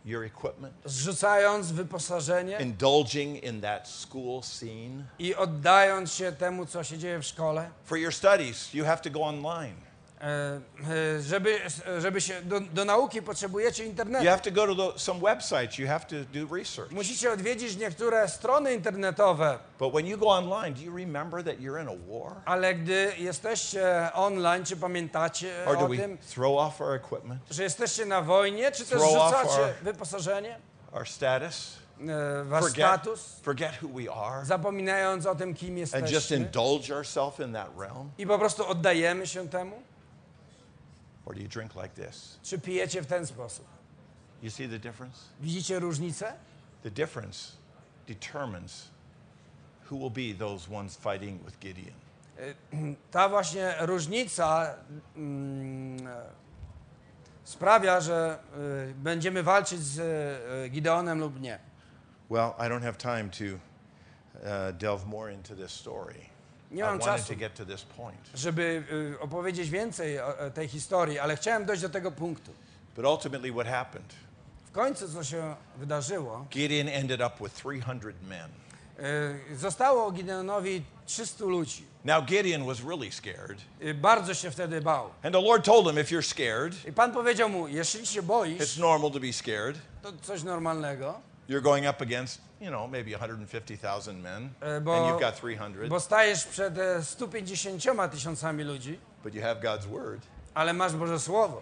your equipment, zrzucając wyposażenie indulging in that school scene. i oddając się temu, co się dzieje w szkole. For your studies, you have to go online. E, e, żeby, żeby się do, do nauki potrzebujecie internetu. You have to go to the, some websites. You have to do research. Musicie odwiedzić niektóre strony internetowe, But when you go online, do you remember that you're in a war? ale gdy jesteście online, czy pamiętacie Or do o we tym, throw off our equipment, że jesteście na wojnie, czy też Throw off rzucacie our- wyposażenie, our status, e, wasz forget, status, forget who we are, zapominając o tym, kim and just jesteśmy indulge ourselves in that realm? i po prostu oddajemy się temu? Or do you drink like this? Czy pijecie w ten sposób? You see the difference? Widzicie różnicę? The difference determines who will be those ones fighting with Gideon. Ta właśnie różnica mm, e, sprawia, że y, będziemy walczyć z y, Gideonem lub nie. Well, I don't have time to uh, delve more into this story. Nie I mam wanted czasu, to get to this point. żeby y, opowiedzieć więcej o, o tej historii, ale chciałem dojść do tego punktu. But ultimately, what happened? W końcu, co się wydarzyło, Gideon ended up with three hundred men. y, zostało Gideonowi trzystu ludzi. Now, Gideon was really scared. Y, bardzo się wtedy bał. And the Lord told him, if you're scared, I Pan powiedział mu, jeśli się boisz, it's normal to be scared. to coś normalnego, You're going up against, you know, maybe one hundred fifty thousand men, e, bo, and you've got three hundred, bo stajesz przed e, stu pięćdziesięcioma tysiącami ludzi, but you have God's word. ale masz Boże Słowo.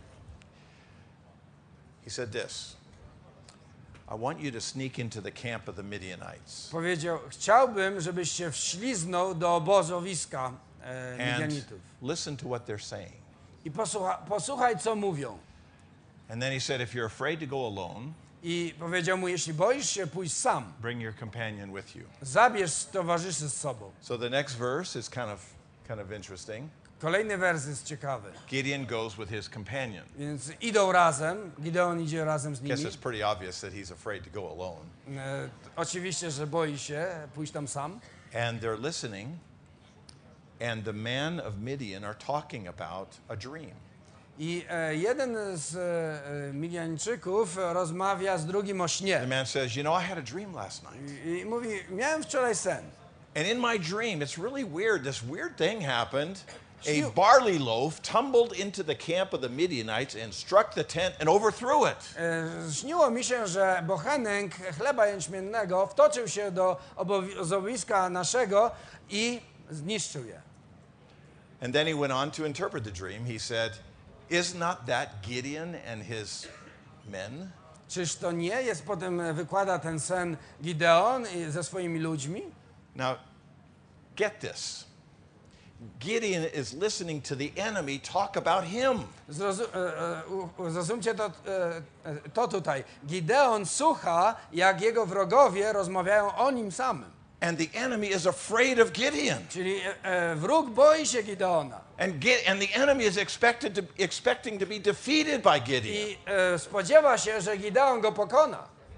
He said this, I want you to sneak into the camp of the Midianites Powiedział, chciałbym, żebyś się wśliznął do obozowiska e, and Midianitów. listen to what they're saying. I posłucha, posłuchaj, co mówią. And then he said, if you're afraid to go alone, I powiedział mu, jeśli boisz się pójść sam, bring your companion with you. zabierz towarzyszy z sobą. So the next verse is kind of kind of interesting. Kolejny wers jest ciekawy. Gideon goes with his companion. Więc idą razem, Gideon idzie razem z I guess nimi. it's pretty obvious that he's afraid to go alone. E, oczywiście, że boi się pójść tam sam. And they're listening, and the men of Midian are talking about a dream. I e, jeden z e, Midianczyków rozmawia z drugim o The śnie. man says, you know, I had a dream last night. I, I mówi, miałem wczoraj sen. And in my dream, it's really weird. This weird thing happened. A Śnił- barley loaf tumbled into the camp of the Midianites and struck the tent and overthrew it. E, Śniło mi się, że bochenek chleba jęczmiennego wtoczył się do obozowiska naszego i zniszczył je. And then he went on to interpret the dream. He said, is not that Gideon and his men? Czyż to nie jest, potem wykłada ten sen Gideon i- ze swoimi ludźmi? Now, get this. Gideon is listening to the enemy talk about him. Zrozu- e, e, u- Zrozumcie to, e, e, to tutaj. Gideon słucha, jak jego wrogowie rozmawiają o nim samym. And the enemy is afraid of Gideon. Czyli e, e, wróg boi się Gideona. And, Gid- and the enemy is expected to, expecting to be defeated by Gideon. I e, spodziewa się, że Gideon go pokona.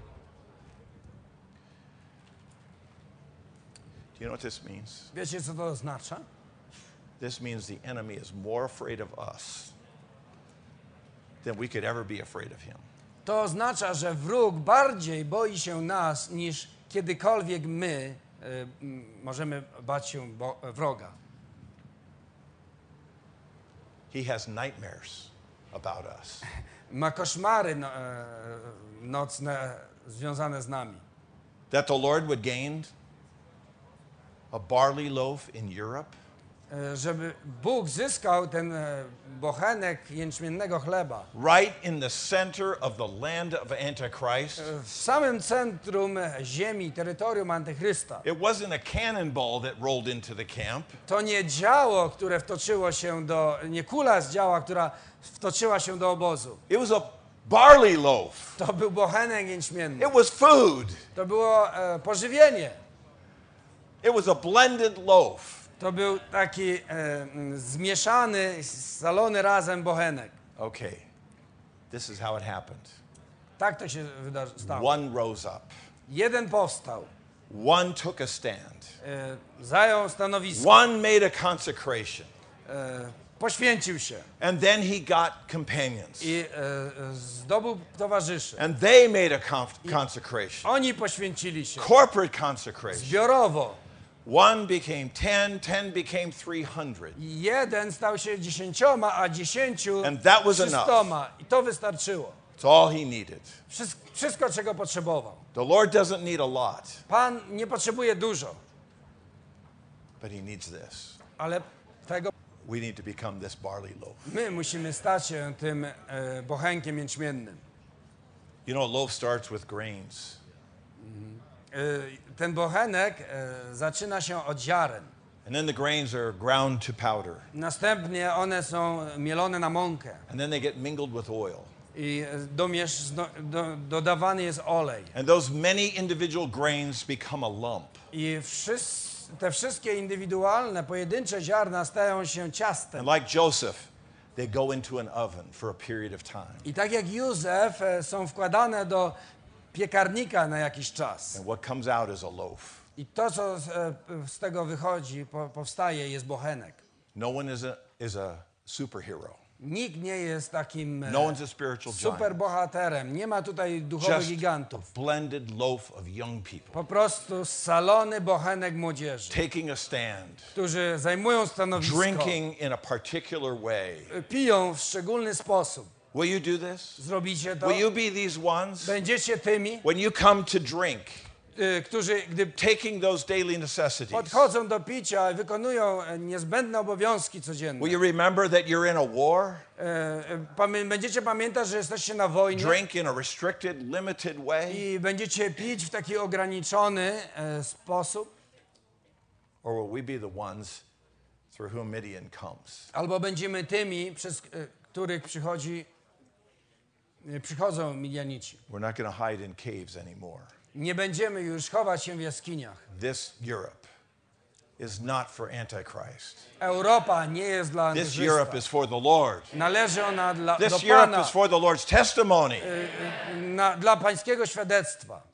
Do you know what this means? Wiecie, co to oznacza? This means the enemy is more afraid of us than we could ever be afraid of him. To oznacza, że wróg bardziej boi się nas, niż kiedykolwiek my e, m, możemy bać się bo, wroga. He has nightmares about us. Ma koszmary no, e, nocne związane z nami. That the Lord would gain a barley loaf in Europe, E, Żeby Bóg zyskał ten e, bochenek jęczmiennego chleba right in the center of the land of Antichrist. e, w samym centrum ziemi, terytorium Antychrysta. It wasn't a cannonball that rolled into the camp. To nie działo, które wtoczyło się do, nie kula z działa, która wtoczyła się do obozu. It was a barley loaf. To był bochenek jęczmienny. It was food. To było e, pożywienie. It was a blended loaf. To był taki e, mm, zmieszany, salony razem bochenek. Okay, this is how it happened. Tak to się wydarzy- stało. One rose up. Jeden powstał, One took a stand. e, zajął stanowisko, One made a consecration. e, poświęcił się And then he got companions. i e, zdobył towarzyszy. And they made a conf- consecration. Oni poświęcili się Corporate consecration. zbiorowo. One became ten, ten became three hundred. Jeden stał się dziesięcioma, a dziesięciu And that was trzystoma. I to wystarczyło. It's all he needed. Wszystko, wszystko, czego potrzebował. The Lord doesn't need a lot, Pan nie potrzebuje dużo, but he needs this. ale tego We need to become this barley loaf. my musimy stać się tym e, bochenkiem jęczmiennym. You know, a loaf starts with grains. E, ten bochenek e, zaczyna się od ziaren. And then the grains are ground to powder. Następnie one są mielone na mąkę And then they get mingled with oil. i domiesz, do, do, dodawany jest olej. And those many individual grains become a lump. I wszyscy, te wszystkie indywidualne, pojedyncze ziarna stają się ciastem. And like Joseph, they go into an oven for a period of time. I tak jak Józef e, są wkładane do piekarnika na jakiś czas. And what comes out is a loaf. I to, co z, e, z tego wychodzi, po, powstaje, jest bochenek. No one is a, is a superhero. Nikt nie jest takim e, No one's a spiritual super giant. bohaterem. Nie ma tutaj duchowych Just gigantów. a blended loaf of young people Po prostu salony bochenek młodzieży, taking a stand, którzy zajmują stanowisko, drinking in a particular way. e, piją w szczególny sposób. Will you do this? Zrobicie to? Will you be these ones? Będziecie tymi, When you come to drink, e, którzy, gdy taking those daily necessities, podchodzą do picia i wykonują e, niezbędne obowiązki codzienne. will you remember that you're in a war? E, e, pamię- będziecie pamiętać, że jesteście na wojnie Drink in a restricted, limited way? i będziecie pić w taki ograniczony e, sposób, Or will we be the ones through whom Midian comes? albo będziemy tymi, przez e, których przychodzi, e, przychodzą Midianici. We're not going to hide in caves anymore. Nie będziemy już chować się w jaskiniach. This Europe is not for Antichrist. Europa nie jest dla This antychrysta. Europe is for the Lord. Należy ona dla, do This Europe Pana, is for the Lord's testimony. na, dla pańskiego świadectwa.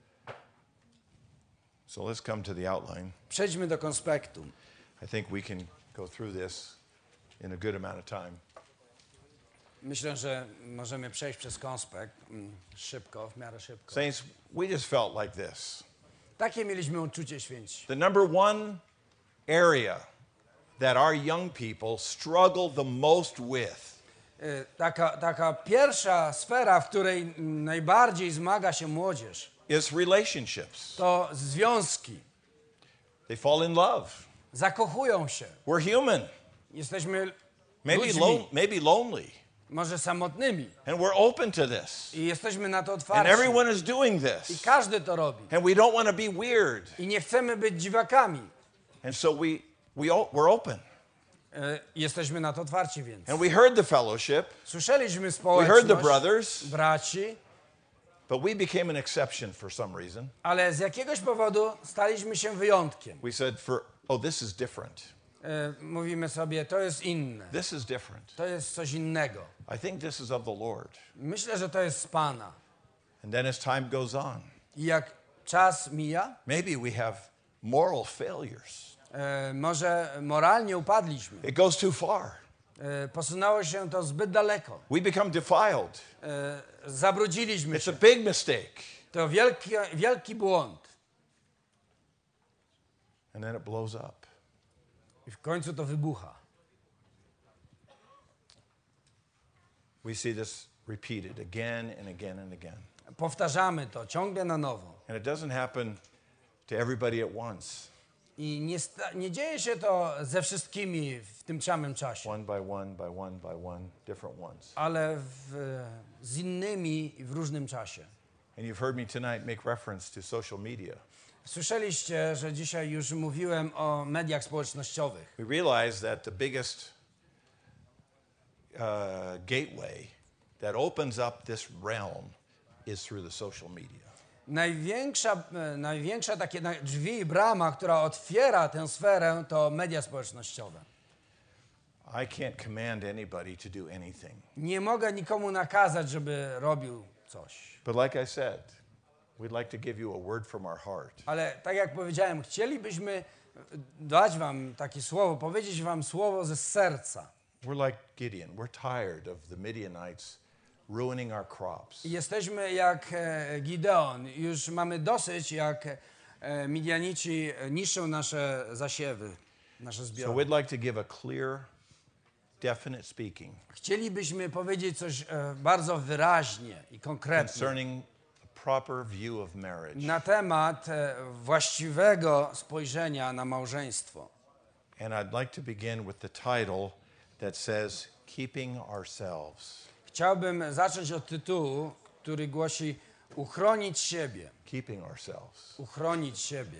So let's come to the outline. Przejdźmy do konspektu. I think we can go through this in a good amount of time. Myślę, że możemy przejść przez konspekt mm, szybko, w miarę szybko. Saints, we just felt like this. Takie mieliśmy uczucie, święci. The number one area that our young people struggle the most with Y, Taka, taka pierwsza sfera, w której mm, najbardziej zmaga się młodzież, is relationships. to związki. They fall in love. Zakochują się. We're human, Jesteśmy maybe, ludźmi, lon- maybe lonely, może samotnymi. and we're open to this. I jesteśmy na to And otwarci. everyone is doing I this. każdy to robi. And we don't want to be weird. I nie chcemy być dziwakami. And so we, we, o- we're open. E, Jesteśmy na to otwarci więc. And we heard the fellowship, Słyszeliśmy we heard the społeczność, brothers, braci, but we became an exception for some reason. ale z jakiegoś powodu staliśmy się wyjątkiem. We said, for, oh, this is different. E, Mówimy sobie, to jest inne. This is different. To jest coś innego. I think this is of the Lord. Myślę, że to jest z Pana. And then as time goes on, I jak czas mija, maybe we have moral failures. e, może moralnie upadliśmy. It goes too far. E, Posunęło się to zbyt daleko. We become defiled. E, Zabrudziliśmy It's a się. big mistake. To wielki, wielki błąd. And then it blows up. I w końcu to wybucha. We see this repeated again and again and again. Powtarzamy to ciągle na nowo. And it doesn't happen to everybody at once, I nie, sta- nie dzieje się to ze wszystkimi w tym samym czasie, one by one, by one, by one, different ones. ale w, z innymi i w różnym czasie. And you've heard me tonight make reference to social media. Słyszeliście, że dzisiaj już mówiłem o mediach społecznościowych. We realize that the biggest uh, gateway that opens up this realm is through the social media. Największa, e, największa takie na- drzwi i brama, która otwiera tę sferę, to media społecznościowe. I can't command anybody to do anything. Nie mogę nikomu nakazać, żeby robił coś. But like I said, we'd like to give you a word from our heart. Ale tak jak powiedziałem, chcielibyśmy dać wam takie słowo, powiedzieć wam słowo ze serca. We're like Gideon. We're tired of the Midianites ruining our crops. I jesteśmy jak e, Gideon. Już mamy dosyć, jak e, Midianici niszczą nasze zasiewy, nasze So zbiory. we'd like to give a clear, definite speaking Chcielibyśmy powiedzieć coś e, bardzo wyraźnie i konkretnie concerning a proper view of marriage. na temat e, właściwego spojrzenia na małżeństwo. And I'd like to begin with the title that says Keeping Ourselves. Chciałbym zacząć od tytułu, który głosi uchronić siebie. Keeping Ourselves. Uchronić siebie.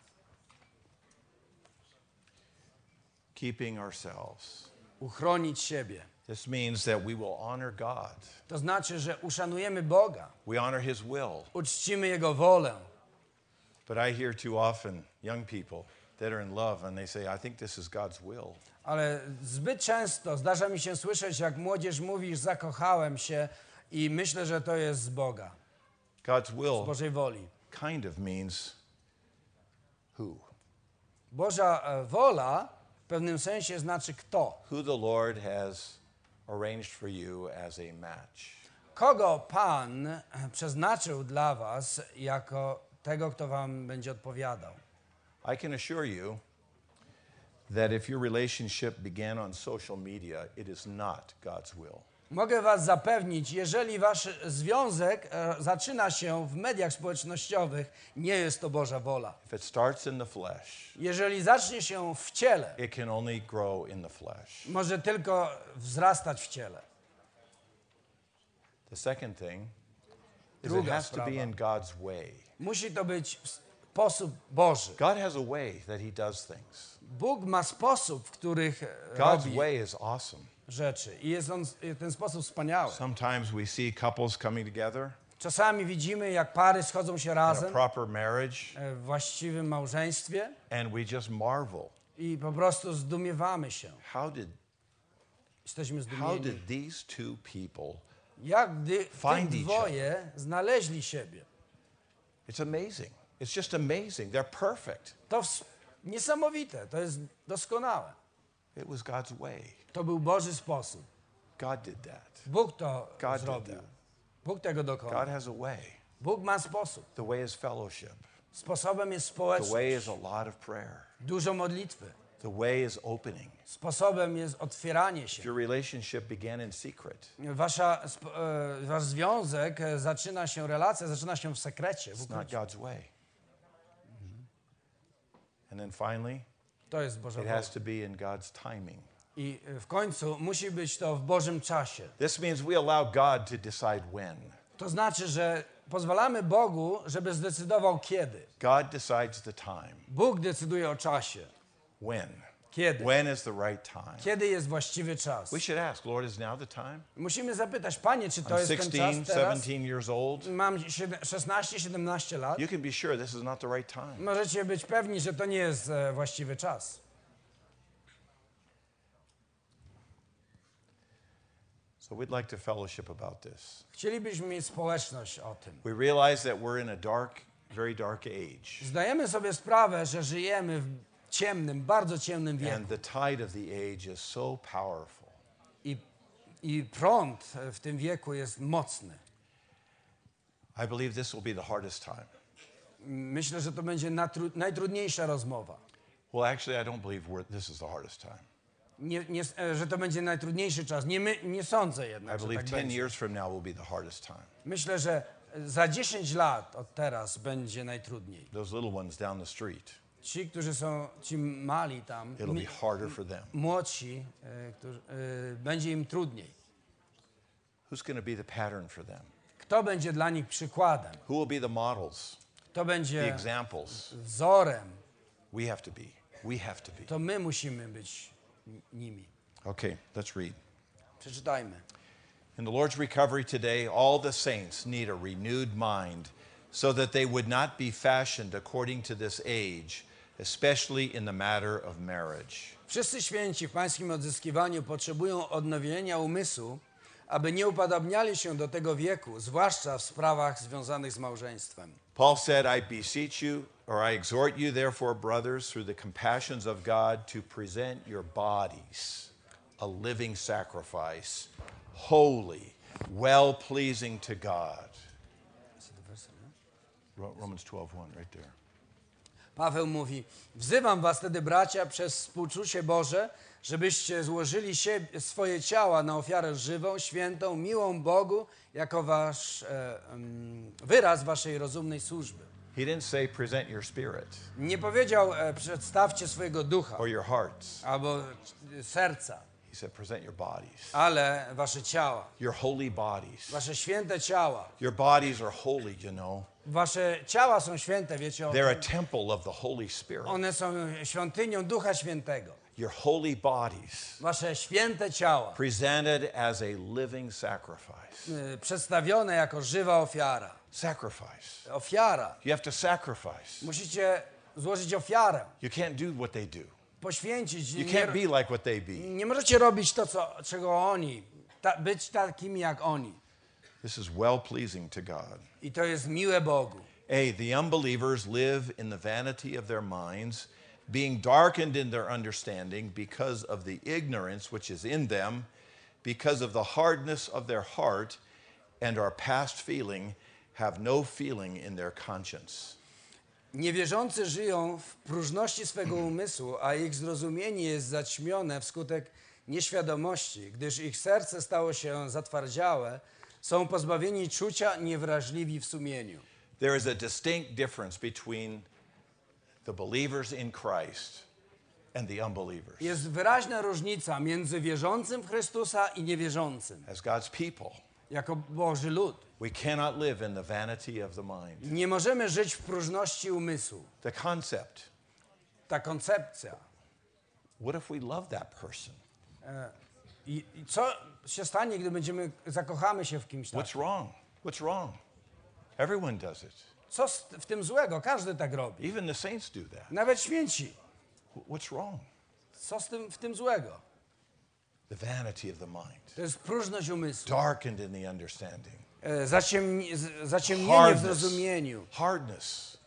Keeping Ourselves. Uchronić siebie. This means that we will honor God. To znaczy, że uszanujemy Boga, We honor His will. uczcimy Jego wolę. But I hear too often young people that are in love and they say, I think this is God's will. Ale zbyt często zdarza mi się słyszeć, jak młodzież mówi, że zakochałem się i myślę, że to jest z Boga, God's z will Bożej woli. kind of means who? Boża e, wola w pewnym sensie znaczy kto. Who the Lord has arranged for you as a match. Kogo Pan przeznaczył dla was jako tego, kto wam będzie odpowiadał. I can assure you that if your relationship began on social media, it is not God's will. Mogę was zapewnić, jeżeli wasz związek e, zaczyna się w mediach społecznościowych, nie jest to Boża wola. If it starts in the flesh, Jeżeli zacznie się w ciele, it can only grow in the flesh. może tylko wzrastać w ciele. The second thing is it Druga has to be sprawa. in God's way. Musi to być w sposób Boży. God has a way that He does things. Bóg ma sposób, w których e, God's robi way is awesome. rzeczy i jest on i ten sposób wspaniały. Sometimes we see couples coming together Czasami widzimy, jak pary schodzą się in a razem proper marriage, e, w właściwym małżeństwie and we just marvel. i po prostu zdumiewamy się. How did, Jesteśmy how zdumieni. did these two people, Jak gdy find te each dwoje znaleźli siebie. it's amazing. It's just amazing. They're perfect. To ws- niesamowite, to jest doskonałe. It was God's way. To był Boży sposób. God did that. Bóg to God did zrobił. that. Bóg tego God dokonał. has a way. Bóg ma sposób. The way is fellowship. Sposobem jest The way społeczność. is a lot of prayer. Dużo modlitwy. The way is opening. Sposobem jest otwieranie If się. your relationship began in secret, Wasza, sp- e, wasz związek e, zaczyna się, relacja zaczyna się w sekrecie. W it's not ukryciu. God's way. And then finally, To jest Boża it wola. has to be in God's timing. I e, w końcu musi być to w Bożym czasie. This means we allow God to decide when. To znaczy, że pozwalamy Bogu, żeby zdecydował kiedy. God decides the time. Bóg decyduje o czasie. When? Kiedy? When is the right time? Kiedy jest właściwy czas? We should ask, Lord, is now the time? Musimy zapytać, Panie, czy to I'm jest ten czas sixteen, teraz? seventeen years old. Mam siedem- szesnaście szesnaście lat. You can be sure this is not the right time. Możecie być pewni, że to nie jest e, właściwy czas. So we'd like to fellowship about this. Chcielibyśmy mieć społeczność o tym. We realize that we're in a dark, very dark age. Zdajemy sobie sprawę, że żyjemy w ciemnym, bardzo ciemnym wieku. And the tide of the age is so powerful. I, I prąd w tym wieku jest mocny. I believe this will be the hardest time. Myślę, że to będzie natru- najtrudniejsza rozmowa. Well, actually, I don't believe we're, this is the hardest time. Nie, nie, e, że to będzie najtrudniejszy czas. Nie, my, nie sądzę I jednak, że believe tak ten będzie. years from now will be the hardest time. Myślę, że za dziesięć lat od teraz będzie najtrudniej. Those little ones down the street, Ci, którzy są, ci mali tam, it'll mi, be harder for them. młodsi, e, którzy, e, będzie im trudniej. Who's going to be the pattern for them? Kto będzie dla nich przykładem? Who will be the models, Kto the będzie examples? wzorem? We have to be. We have to be. To my musimy być n- nimi. Okay, let's read. Przeczytajmy. In the Lord's recovery today, all the saints need a renewed mind so that they would not be fashioned according to this age, especially in the matter of marriage. Wszyscy święci w pańskim odzyskiwaniu potrzebują odnowienia umysłu, aby nie upodabniali się do tego wieku, zwłaszcza w sprawach związanych z małżeństwem. Paul said, I beseech you, or I exhort you, therefore, brothers, through the compassions of God, to present your bodies. a living sacrifice, holy, well pleasing to God. Romans twelve one, right there. Paweł mówi, wzywam was wtedy, bracia, przez współczucie Boże, żebyście złożyli siebie, swoje ciała na ofiarę żywą, świętą, miłą Bogu, jako wasz e, um, wyraz waszej rozumnej służby. He didn't say present your spirit Nie powiedział, e, przedstawcie swojego ducha or your hearts. albo e, serca, He said present your bodies, ale wasze ciała, your holy bodies. wasze święte ciała. Your bodies are holy, you know. Wasze ciała są święte, wiecie o They're a tym? temple of the Holy Spirit. One są świątynią Ducha Świętego. Your holy bodies Wasze święte ciała, presented as a living sacrifice. y, przedstawione jako żywa ofiara. Sacrifice. Ofiara. You have to sacrifice. Musicie złożyć ofiarę, You can't do what they do. poświęcić. You Nie, can't be like what they be. nie możecie robić to, co, czego oni, ta, być takimi jak oni. This is well pleasing to God. I to jest miłe Bogu. A, the unbelievers live in the vanity of their minds, being darkened in their understanding because of the ignorance which is in them, because of the hardness of their heart, and are past feeling, have no feeling in their conscience. Niewierzący żyją w próżności swego umysłu, a ich zrozumienie jest zaćmione wskutek nieświadomości, gdyż ich serce stało się zatwardziałe, są pozbawieni czucia, niewrażliwi w sumieniu. There is a distinct difference between the believers in Christ and the unbelievers. Jest wyraźna różnica między wierzącym w Chrystusa i niewierzącym. As God's people, Jako Boży lud. we cannot live in the vanity of the mind. Nie możemy żyć w próżności umysłu. The concept, Ta koncepcja. what if we love that person? I, i co się stanie, gdy będziemy, zakochamy się w kimś What's takim? wrong? What's wrong? Everyone does it. Co z, w tym złego? Każdy tak robi. Even the saints do that. Nawet święci. What's wrong? Co z tym, w tym złego? The vanity of the mind. To jest próżność umysłu. Darkened in the understanding. E, Zaciemni, z- zaciemnienie w Hardness. zrozumieniu. Hardness.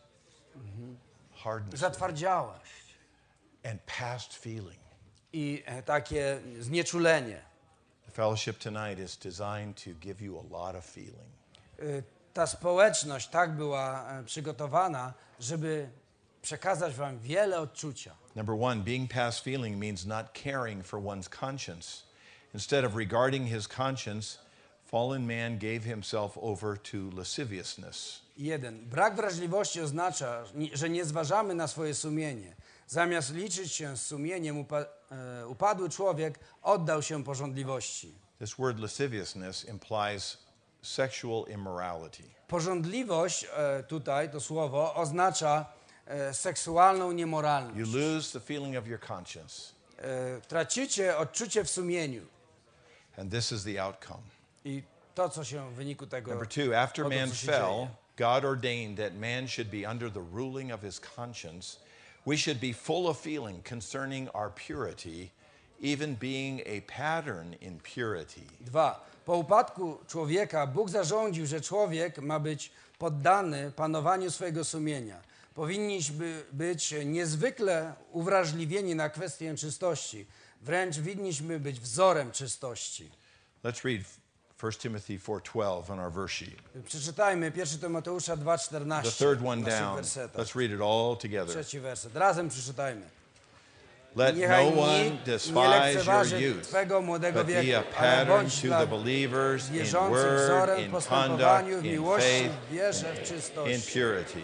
Hardness. Zatwardziałość. And past feeling. I e, takie znieczulenie. The fellowship tonight is designed to give you a lot of feeling. E, Ta społeczność tak była e, przygotowana, żeby przekazać wam wiele odczucia. Number one, being past feeling means not caring for one's conscience. Instead of regarding his conscience, fallen man gave himself over to lasciviousness. Jeden. Brak wrażliwości oznacza, ni- że nie zważamy na swoje sumienie. Zamiast liczyć się z sumieniem, upa- e, upadły człowiek oddał się pożądliwości. This word lasciviousness implies sexual immorality. Pożądliwość e, tutaj, to słowo, oznacza e, seksualną niemoralność. You lose the feeling of your conscience, E, tracicie odczucie w sumieniu. and this is the outcome. I to, co się w wyniku tego... Number two, after oto, man co się fell, dzieje. God ordained that man should be under the ruling of his conscience. We should be full of feeling concerning our purity, even being a pattern in purity. Dwa. Po upadku człowieka Bóg zarządził, że człowiek ma być poddany panowaniu swojego sumienia. Powinniśmy być niezwykle uwrażliwieni na kwestię czystości. Wręcz winniśmy być wzorem czystości. Let's read First Timothy four twelve on our verse sheet. Przeczytajmy pierwszy Tymoteusza dwa The czternaście. third one w naszych down. wersetach. Let's read it all together. Trzeci werset. Razem przeczytajmy. Let Niechaj no one nikt nie despise your lekceważy youth, twego młodego but be a wieku, ale pattern bądź to dla the believers in wierzących word, wzorem w in postępowaniu, conduct, w in miłości, faith, w wierze, w in czystości. purity.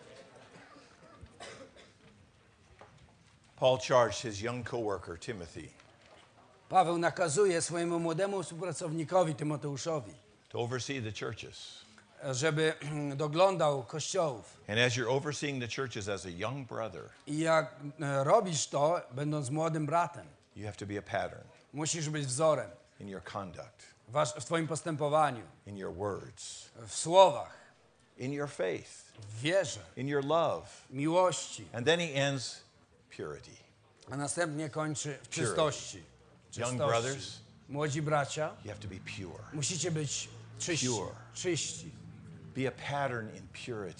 Paul charged his young co-worker Timothy Paweł nakazuje swojemu młodemu współpracownikowi Tymoteuszowi, to oversee the churches. żeby doglądał kościołów. And as you're overseeing the churches as a young brother, I jak e, robisz to, będąc młodym bratem, you have to be a pattern musisz być wzorem in your conduct, w, wasz, w twoim postępowaniu, in your words, w słowach, in your faith, w wierze, in your love. miłości, And then he ends purity. a następnie kończy w czystości. Young Czystości. brothers, Młodzi bracia, you have to be pure. musicie być czyści. Pure. czyści. Be a pattern in purity.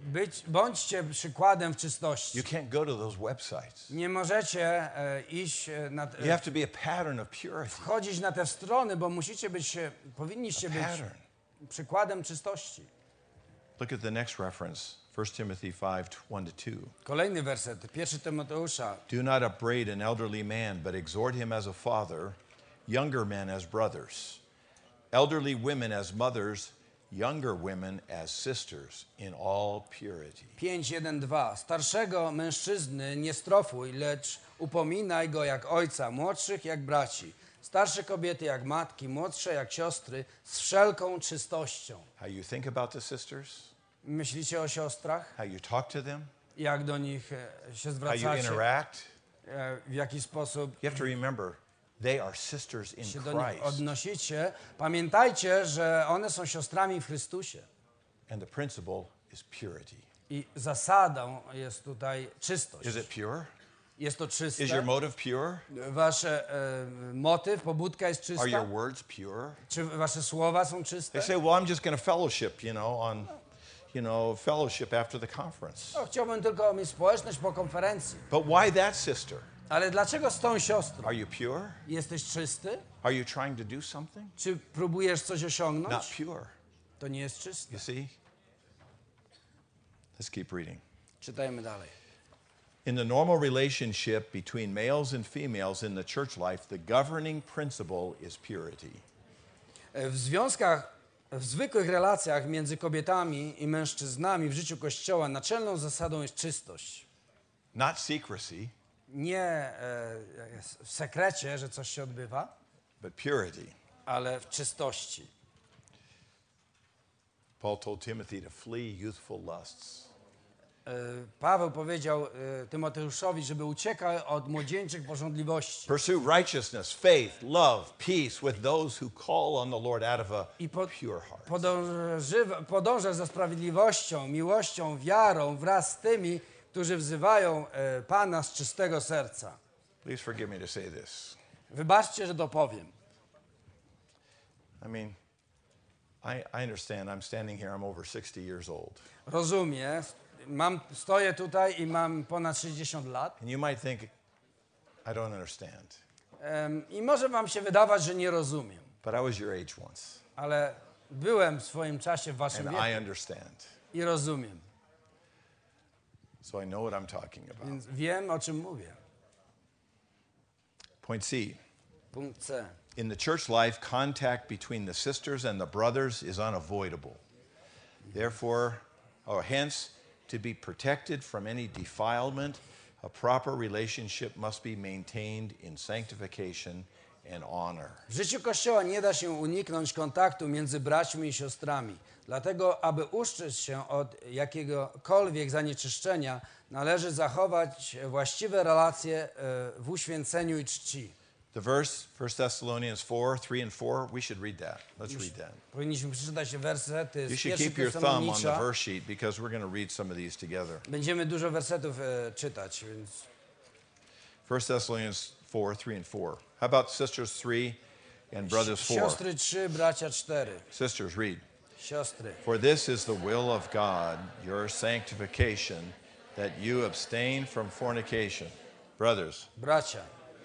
być, bądźcie przykładem w czystości. You can't go to those websites. Nie możecie e, iść e, na, You have to be a pattern of purity. wchodzić na te strony, bo musicie być, e, powinniście A być pattern. przykładem czystości. Look at the next reference, First Timothy five, one to two. Kolejny werset, pierwszy Tymoteusza. Do not upbraid an elderly man, but exhort him as a father, younger men as brothers, elderly women as mothers, younger women as sisters, in all purity. pięć, jeden, dwa. Starszego mężczyzny nie strofuj, lecz upominaj go jak ojca, młodszych jak braci, starsze kobiety jak matki, młodsze jak siostry, z wszelką czystością. How you think about the sisters, Myślicie o siostrach? how you talk to them, Jak do nich e, się how you zwracacie? interact. E, W jaki sposób You have to remember, they are sisters in się do nich Christ. odnosicie? Pamiętajcie, że one są siostrami w Chrystusie. And the principle is purity. I zasadą jest tutaj czystość. Is it pure? Jest to Is your czyste. motive pure? Wasze e, motyw, pobudka jest Are your czysta? words pure? Czy wasze słowa są They czyste? say, well, I'm just going to fellowship, you know, on, you know, fellowship after the conference. No, chciałbym tylko mieć społeczność po konferencji. But why that sister? Ale dlaczego z tą siostrą? Are you pure? Jesteś czysty? Are you trying to do something? Czy próbujesz coś Not osiągnąć? pure. To nie jest czyste. You see? Let's keep reading. Czytajmy dalej. In the normal relationship between males and females in the church life, the governing principle is purity. W związkach, w zwykłych relacjach między kobietami i mężczyznami w życiu Kościoła naczelną zasadą jest czystość. Not secrecy, Nie e, w sekrecie, że coś się odbywa, but purity. ale w czystości. Paul told Timothy to flee youthful lusts. E, Paweł powiedział e, Tymoteuszowi, żeby uciekał od młodzieńczych pożądliwości Pursue righteousness, faith, love, peace with those who call on the Lord out of a i po, pure heart. podąży- podążać za sprawiedliwością, miłością, wiarą wraz z tymi, którzy wzywają e, Pana z czystego serca. Please forgive me to say this. Wybaczcie, że to powiem. I mean, I, I understand I'm standing here, I'm over sixty years old. Rozumiem. Mam, stoję tutaj i mam ponad sześćdziesiąt lat. And you might think, I don't understand. Em, I może wam się wydawać, że nie rozumiem. But I was your age once, Ale byłem w swoim czasie w waszym and I wieku understand. i rozumiem. So I know what I'm talking about. Więc wiem, o czym mówię. Point C. Punkt C. In the church life, contact between the sisters and the brothers is unavoidable. Therefore, or hence, to be protected from any defilement, a proper relationship must be maintained in sanctification and honor. W życiu Kościoła nie da się uniknąć kontaktu między braćmi i siostrami. Dlatego, aby uszczyć się od jakiegokolwiek zanieczyszczenia, należy zachować właściwe relacje e, w uświęceniu i czci. The verse, First Thessalonians four, three and four, we should read that. Let's read that. Powinniśmy przeczytać wersety You z should pierwszej keep your thumb on the Tesalonicza. verse sheet because we're going to read some of these together. Będziemy dużo wersetów e, czytać, więc First Thessalonians four, three and four. How about sisters three and brothers four? siostry trzy, bracia cztery. Sisters, read. Siostry. For this is the will of God, your sanctification, that you abstain from fornication. Brothers, Bracia.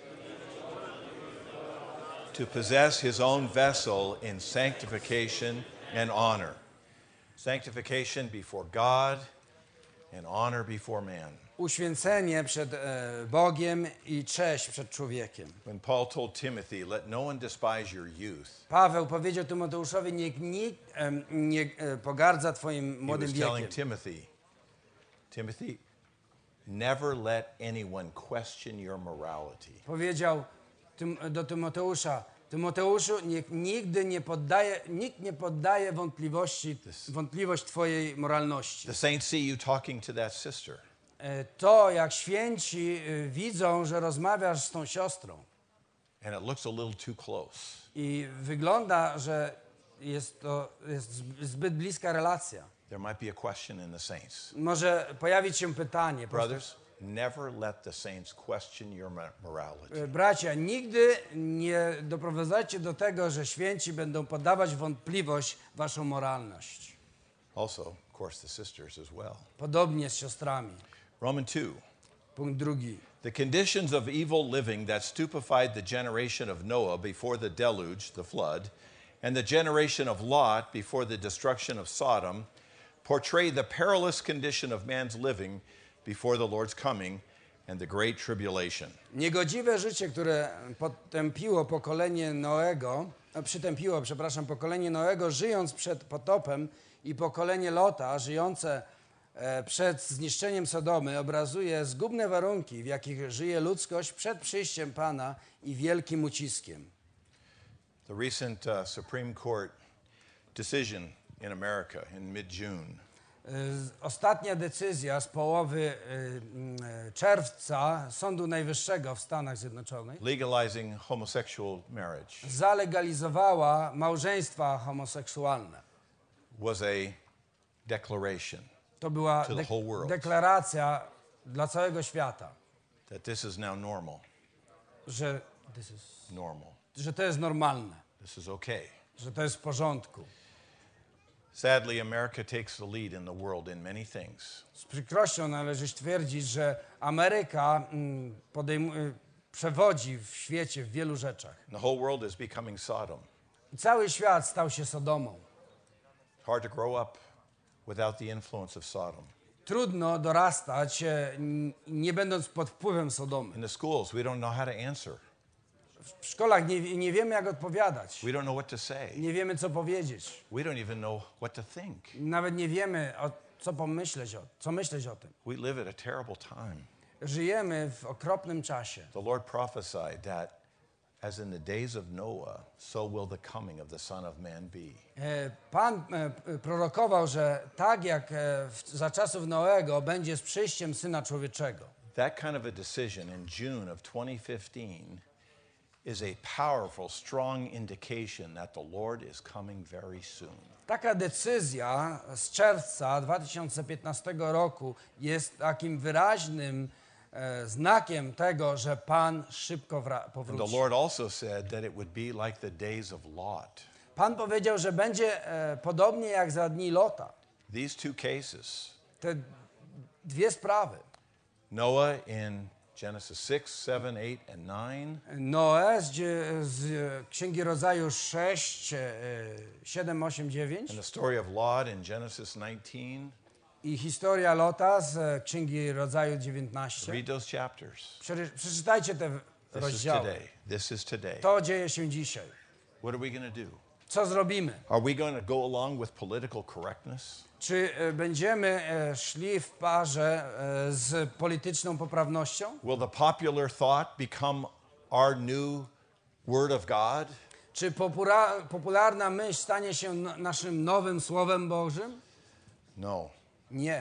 to possess his own vessel in sanctification and honor. Sanctification before God and honor before man. Uświęcenie przed e, Bogiem i cześć przed człowiekiem. When Paul told Timothy, let no one despise your youth, Paweł powiedział Tymoteuszowi, niech nikt em, nie e, pogardza twoim he młodym was telling wiekiem. Timothy, Timothy, never let anyone question your morality. Powiedział tym, do Tymoteusza, Tymoteuszu, niech nigdy nie poddaje, nikt nie poddaje wątpliwości, wątpliwość twojej moralności. The saints see you talking to that sister. E, To, jak święci e, widzą, że rozmawiasz z tą siostrą And it looks a little too close. i wygląda, że jest to jest zb- zbyt bliska relacja. There might be a question in the saints. Może pojawić się pytanie. po prostu, Brothers, never let the saints question your mo- morality. e, Bracia, nigdy nie doprowadzajcie do tego, że święci będą podawać w wątpliwość waszą moralność. Also, course, the sisters as well. Podobnie z siostrami. Romans two. Punkt drugi. The conditions of evil living that stupefied the generation of Noah before the deluge, the flood, and the generation of Lot before the destruction of Sodom, portray the perilous condition of man's living before the Lord's coming and the great tribulation. Niegodziwe życie, które potępiło pokolenie Noego, no, przytępiło, przepraszam, pokolenie Noego, żyjąc przed potopem, i pokolenie Lota, żyjące e, przed zniszczeniem Sodomy, obrazuje zgubne warunki, w jakich żyje ludzkość przed przyjściem Pana i wielkim uciskiem. The recent uh, Supreme Court decision in America in mid-June Ostatnia decyzja z połowy y, czerwca Sądu Najwyższego w Stanach Zjednoczonych legalizing homosexual marriage zalegalizowała małżeństwa homoseksualne. was a declaration To była to the whole world deklaracja dla całego świata, that this is now normal. że, this is, Normal. że to jest normalne, This is okay. że to jest w porządku. Sadly, America takes the lead in the world in many things. Z przykrością należy stwierdzić, że Ameryka mm, podejmuje, przewodzi w świecie w wielu rzeczach. The whole world is becoming Sodom. I cały świat stał się Sodomą. Hard to grow up without the influence of Sodom. Trudno dorastać, e, n- nie będąc pod wpływem Sodomy. In the schools, we don't know how to answer. W szkołach nie, nie wiemy, jak odpowiadać. We don't know what to say. Nie wiemy, co powiedzieć. We don't even know what to think. Nawet nie wiemy, o, co pomyśleć, o, co myśleć o tym. We live at a terrible time. Żyjemy w okropnym czasie. The Lord prophesied that as in the days of Noah, so will the coming of the Son of Man be. E, Pan e, prorokował, że tak jak e, w, za czasów Noego będzie z przyjściem Syna Człowieczego. That kind of a decision in June of twenty fifteen is a powerful, strong indication that the Lord is coming very soon. Taka decyzja z czerwca dwa tysiące piętnastego roku jest takim wyraźnym e, znakiem tego, że Pan szybko wra- And powróci. the Lord also said that it would be like the days of Lot. Pan powiedział, że będzie e, podobnie jak za dni Lota. These two cases, Te dwie sprawy. Noah in Genesis six, seven, eight, and nine, Noe z, dzie- z Księgi Rodzaju sześć, e, siedem, osiem, dziewięć and the story of Lot in Genesis nineteen. i historia Lota z e, Księgi Rodzaju dziewiętnaście. Read those chapters. Prze- Przeczytajcie te This is rozdziały. today. This is today. To dzieje się dzisiaj. What are we going to do? Co zrobimy? Are we going to go along with political correctness? Czy e, będziemy e, szli w parze e, z polityczną poprawnością? Will the popular thought become our new word of God? Czy popura- popularna myśl stanie się n- naszym nowym Słowem Bożym? No. Nie.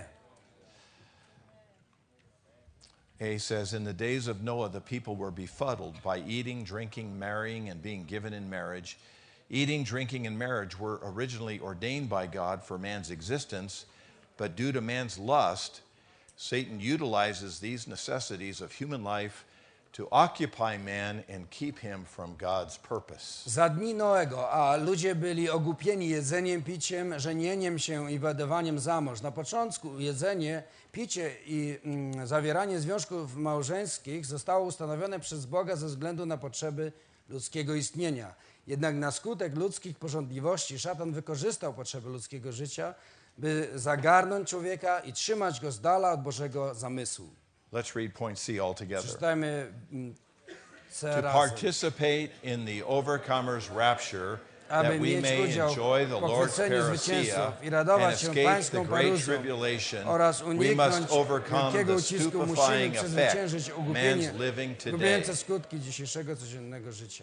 He says, in the days of Noah, the people were befuddled by eating, drinking, marrying, and being given in marriage. Eating, drinking, and marriage were originally ordained by God for man's existence, but due to man's lust, Satan utilizes these necessities of human life to occupy man and keep him from God's purpose. Za dni Noego, a ludzie byli ogłupieni jedzeniem, piciem, żenieniem się i wydawaniem za mąż. Na początku jedzenie, picie i mm, zawieranie związków małżeńskich zostało ustanowione przez Boga ze względu na potrzeby ludzkiego istnienia. Jednak na skutek ludzkich porządliwości szatan wykorzystał potrzeby ludzkiego życia, by zagarnąć człowieka i trzymać go z dala od Bożego zamysłu. Let's read point C all together. Przeczytajmy mm, C To razem. participate in the overcomer's rapture, Aby that we mieć may udział enjoy the w Lord's pochwyceniu parousia zwycięzców i and radować się escape the pańską great paruzją tribulation, oraz we uniknąć must overcome wielkiego the ucisku. Musimy stupefying przezwyciężyć effect ogłupienie, man's living today. gubiące skutki dzisiejszego codziennego życia.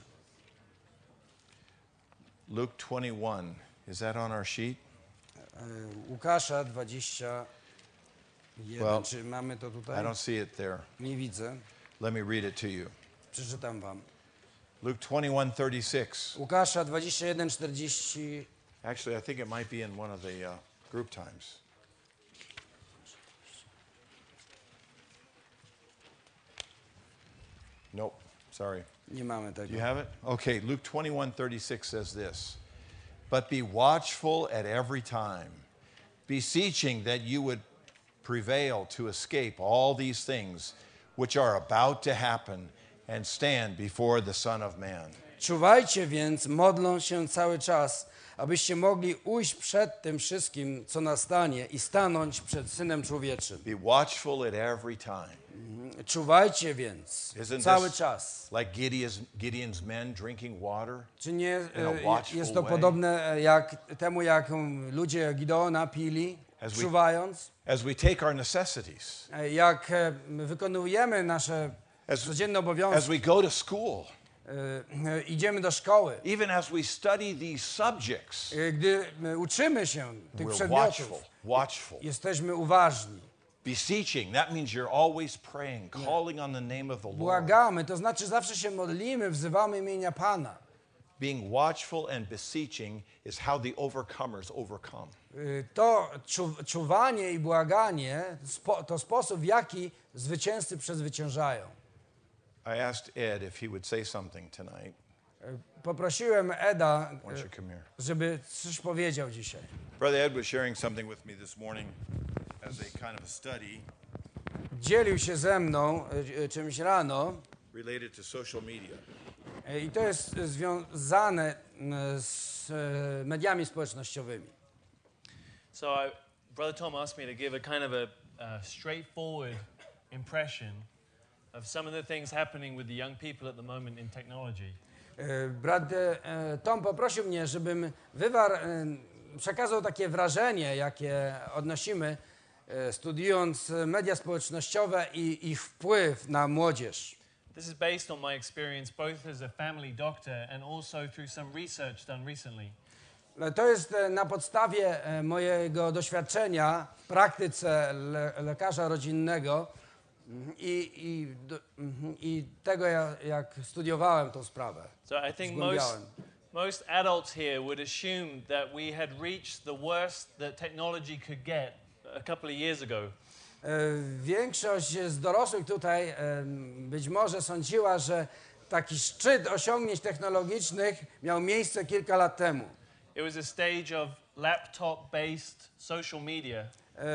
Luke twenty-one, is that on our sheet? E, Łukasza dwadzieścia jeden. Well, Czy mamy to I tutaj? don't see it there. Nie widzę. Let me read it to you. Przeczytam wam. Luke twenty-one thirty-six. Łukasza dwadzieścia jeden, czterdzieści. Actually, I think it might be in one of the uh, group times. Nope, sorry. Nie mamy Do you tego. have it? Okay, Luke twenty-one thirty-six says this. But be watchful at every time, beseeching that you would prevail to escape all these things which are about to happen and stand before the Son of Man. Czuwajcie więc, modląc się cały czas, abyście mogli ujść przed tym wszystkim, co nastanie i stanąć przed Synem Człowieczym. Be watchful at every time. Czuwajcie więc Isn't cały this czas. like Gideon's, Gideon's men drinking water? Czy nie in a e, watchful jest to way? podobne jak temu, jak ludzie Gideona pili, As we- czuwając? As we take our necessities, E, Jak e, wykonujemy nasze As- codzienne as obowiązki, we go to school, e, e, idziemy do szkoły, even as we study these subjects, e, gdy e, uczymy się tych we're przedmiotów, watchful, watchful. jesteśmy uważni. Beseeching, that means you're always praying, calling on the name of the Lord. Błagamy, to znaczy zawsze się modlimy, wzywamy imienia Pana. Being watchful and beseeching is how the overcomers overcome. Y, To czu, czuwanie i błaganie spo, to sposób, w jaki zwycięzcy przezwyciężają. I asked Ed if he would say something tonight. Y, Poprosiłem Eda, Why don't you y, come here? żeby coś powiedział dzisiaj. Brother Ed was sharing something with me this morning as a kind of a study Dzielił się ze mną y, y, czymś rano related to social media. y, i to jest y, związane y, z y, mediami społecznościowymi. So, I, Brother Tom asked me to give a kind of a, a straightforward impression of some of the things happening with the young people at the moment in technology. Y, Brat y, Tom poprosił mnie, żebym wywarł, y, przekazał takie wrażenie, jakie odnosimy y, studiując media społecznościowe i ich wpływ na młodzież. This is based on my experience both as a family doctor and also through some research done recently. To jest e, na podstawie e, mojego doświadczenia w praktyce le, lekarza rodzinnego mhm, i, i, do, mhm, i tego, ja- jak studiowałem tą sprawę. So, I think most, Zgłębiałem. most adults here would assume that we had reached the worst that technology could get a couple of years ago. E, Większość z dorosłych tutaj e, być może sądziła, że taki szczyt osiągnięć technologicznych miał miejsce kilka lat temu. It was a stage of laptop-based social media.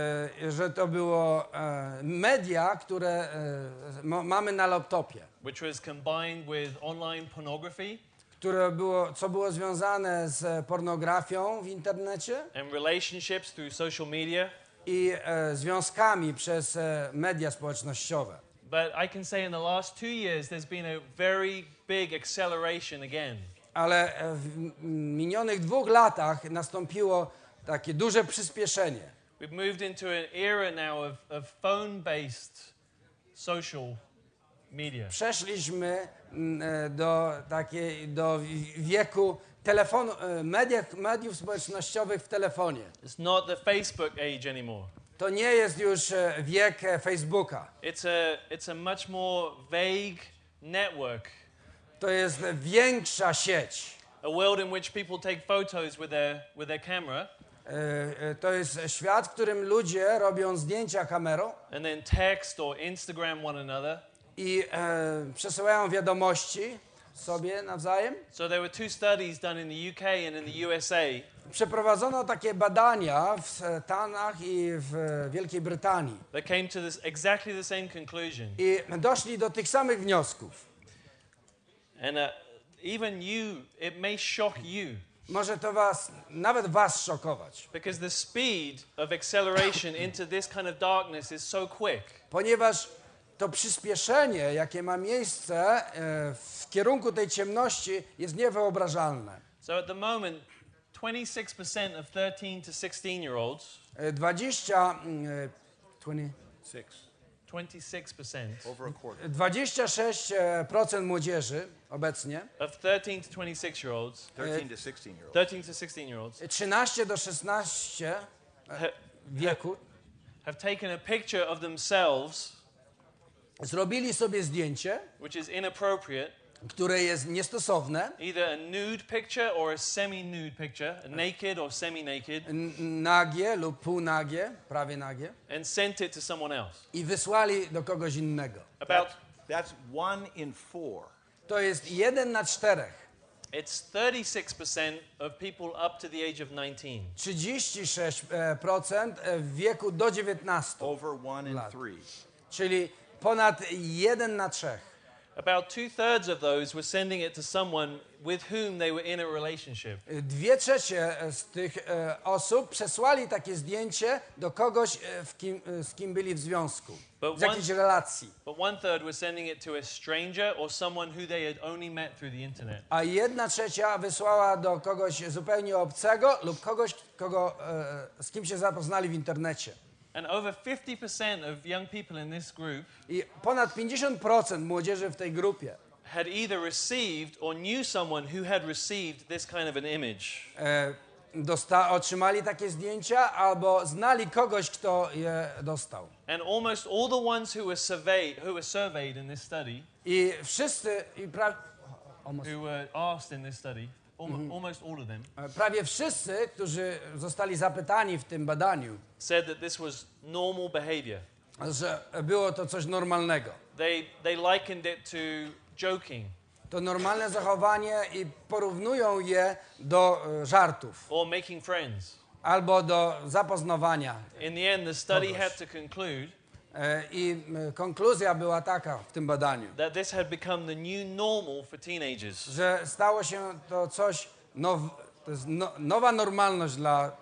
E, Że to było e, media, które e, mo- mamy na laptopie. which was combined with online pornography Które było, co było związane z pornografią w internecie and relationships through social media. i e, związkami przez e, media społecznościowe. But I can say in the last two years, there's been a very big acceleration again. Ale e, w m- minionych dwóch latach nastąpiło takie duże przyspieszenie. We've moved into an era now of, of phone-based social media. Przeszliśmy m, e, do takiej, do wi- wieku telefonu, e, mediach, mediów społecznościowych w telefonie. It's not the Facebook age anymore. To nie jest już e, wiek e, Facebooka. It's a, it's a much more vague network, To jest większa sieć. a world in which people take photos with their, with their camera E, e, To jest świat, w którym ludzie robią zdjęcia kamerą and then text or Instagram one another. i e, przesyłają wiadomości sobie nawzajem. So there were two studies done in the U K and in the U S A Przeprowadzono takie badania w Stanach i w Wielkiej Brytanii that came to this exactly the same conclusion. i doszli do tych samych wniosków. And uh, even you, it may shock you Może to was, nawet was szokować, because the speed of acceleration into this kind of darkness is so quick. ponieważ to przyspieszenie, jakie ma miejsce e, w kierunku tej ciemności, jest niewyobrażalne. So at the moment, twenty-six percent of thirteen to sixteen year olds, E, dwadzieścia, mm, e, dwadzieścia Six, twenty-six percent over a quarter. dwadzieścia sześć procent mładzieży obecnie, of thirteen to twenty-six year olds, thirteen to sixteen year olds. thirteen to sixteen year olds trzynaście do szesnastu ha- wieku, have taken a picture of themselves zrobili sobie zdjęcie, which is inappropriate, które jest niestosowne, either a nude picture or a semi-nude picture, a naked or semi-naked, n- nagie lub półnagie, prawie nagie, and sent it to someone else. i wysłali do kogoś innego. About That's one in four To jest jeden na czterech It's thirty-six percent of people up to the age of nineteen. trzydzieści sześć procent w wieku do dziewiętnastu, Over one in Lat. three. czyli ponad jeden na trzech. About two-thirds of those were sending it to someone with whom they were in a relationship. Dwie trzecie z tych e, osób przesłali takie zdjęcie do kogoś, e, w kim, e, z kim byli w związku, But w jakiejś one- relacji. But one-third were sending it to a stranger or someone who they had only met through the internet. A jedna trzecia wysłała do kogoś zupełnie obcego lub kogoś, kogo, e, z kim się zapoznali w internecie. And over fifty percent of young people in this group I ponad pięćdziesiąt procent młodzieży w tej grupie had either received or knew someone who had received this kind of an image. e, dosta- otrzymali takie zdjęcia albo znali kogoś, kto je dostał. And almost all the ones who were surveyed, who were surveyed in this study, I wszyscy, i pra- almost, who were asked in this study, almost, almost all of them, e, prawie wszyscy, którzy zostali zapytani w tym badaniu, said that this was normal behavior. że było to coś normalnego. They, they likened it to joking To normalne zachowanie i porównują je do e, żartów or making friends. albo do zapoznawania. In the end, the study Kogoś. had to conclude E, I e, konkluzja była taka w tym badaniu, that this had become the new normal for teenagers. że stało się to coś, now, to jest no, nowa normalność dla e,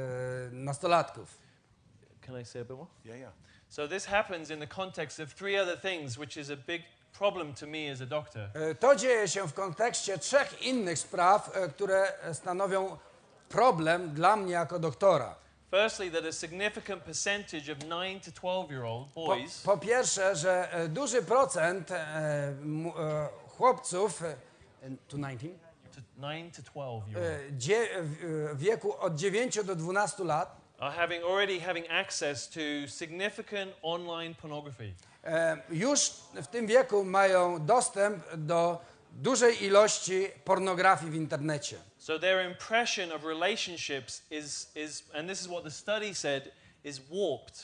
nastolatków. Can I say a bit more? Yeah, yeah. So this happens in the context of three other things, which is a big problem to me as a doctor. E, To dzieje się w kontekście trzech innych spraw, e, które stanowią problem dla mnie jako doktora. Firstly, that a significant percentage of nine to twelve year old Po, boys po pierwsze, że e, duży procent e, mu- e, chłopców e, to nineteen, to nine to twelve year old e, dzie, w w wieku od dziewięciu do dwunastu lat are having already having access to significant online pornography. e, już w tym wieku mają dostęp do dużej ilości pornografii w internecie. So their impression of relationships is is and this is what the study said is warped.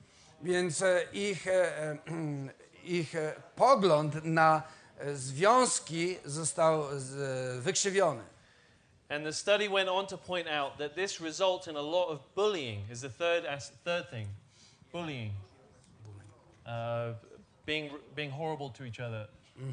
Więc e, ich, e, e, ich e, pogląd na e, związki został z, wykrzywiony. And the study went on to point out that this results in a lot of bullying is the third as, third thing. Bullying. Uh, being being horrible to each other.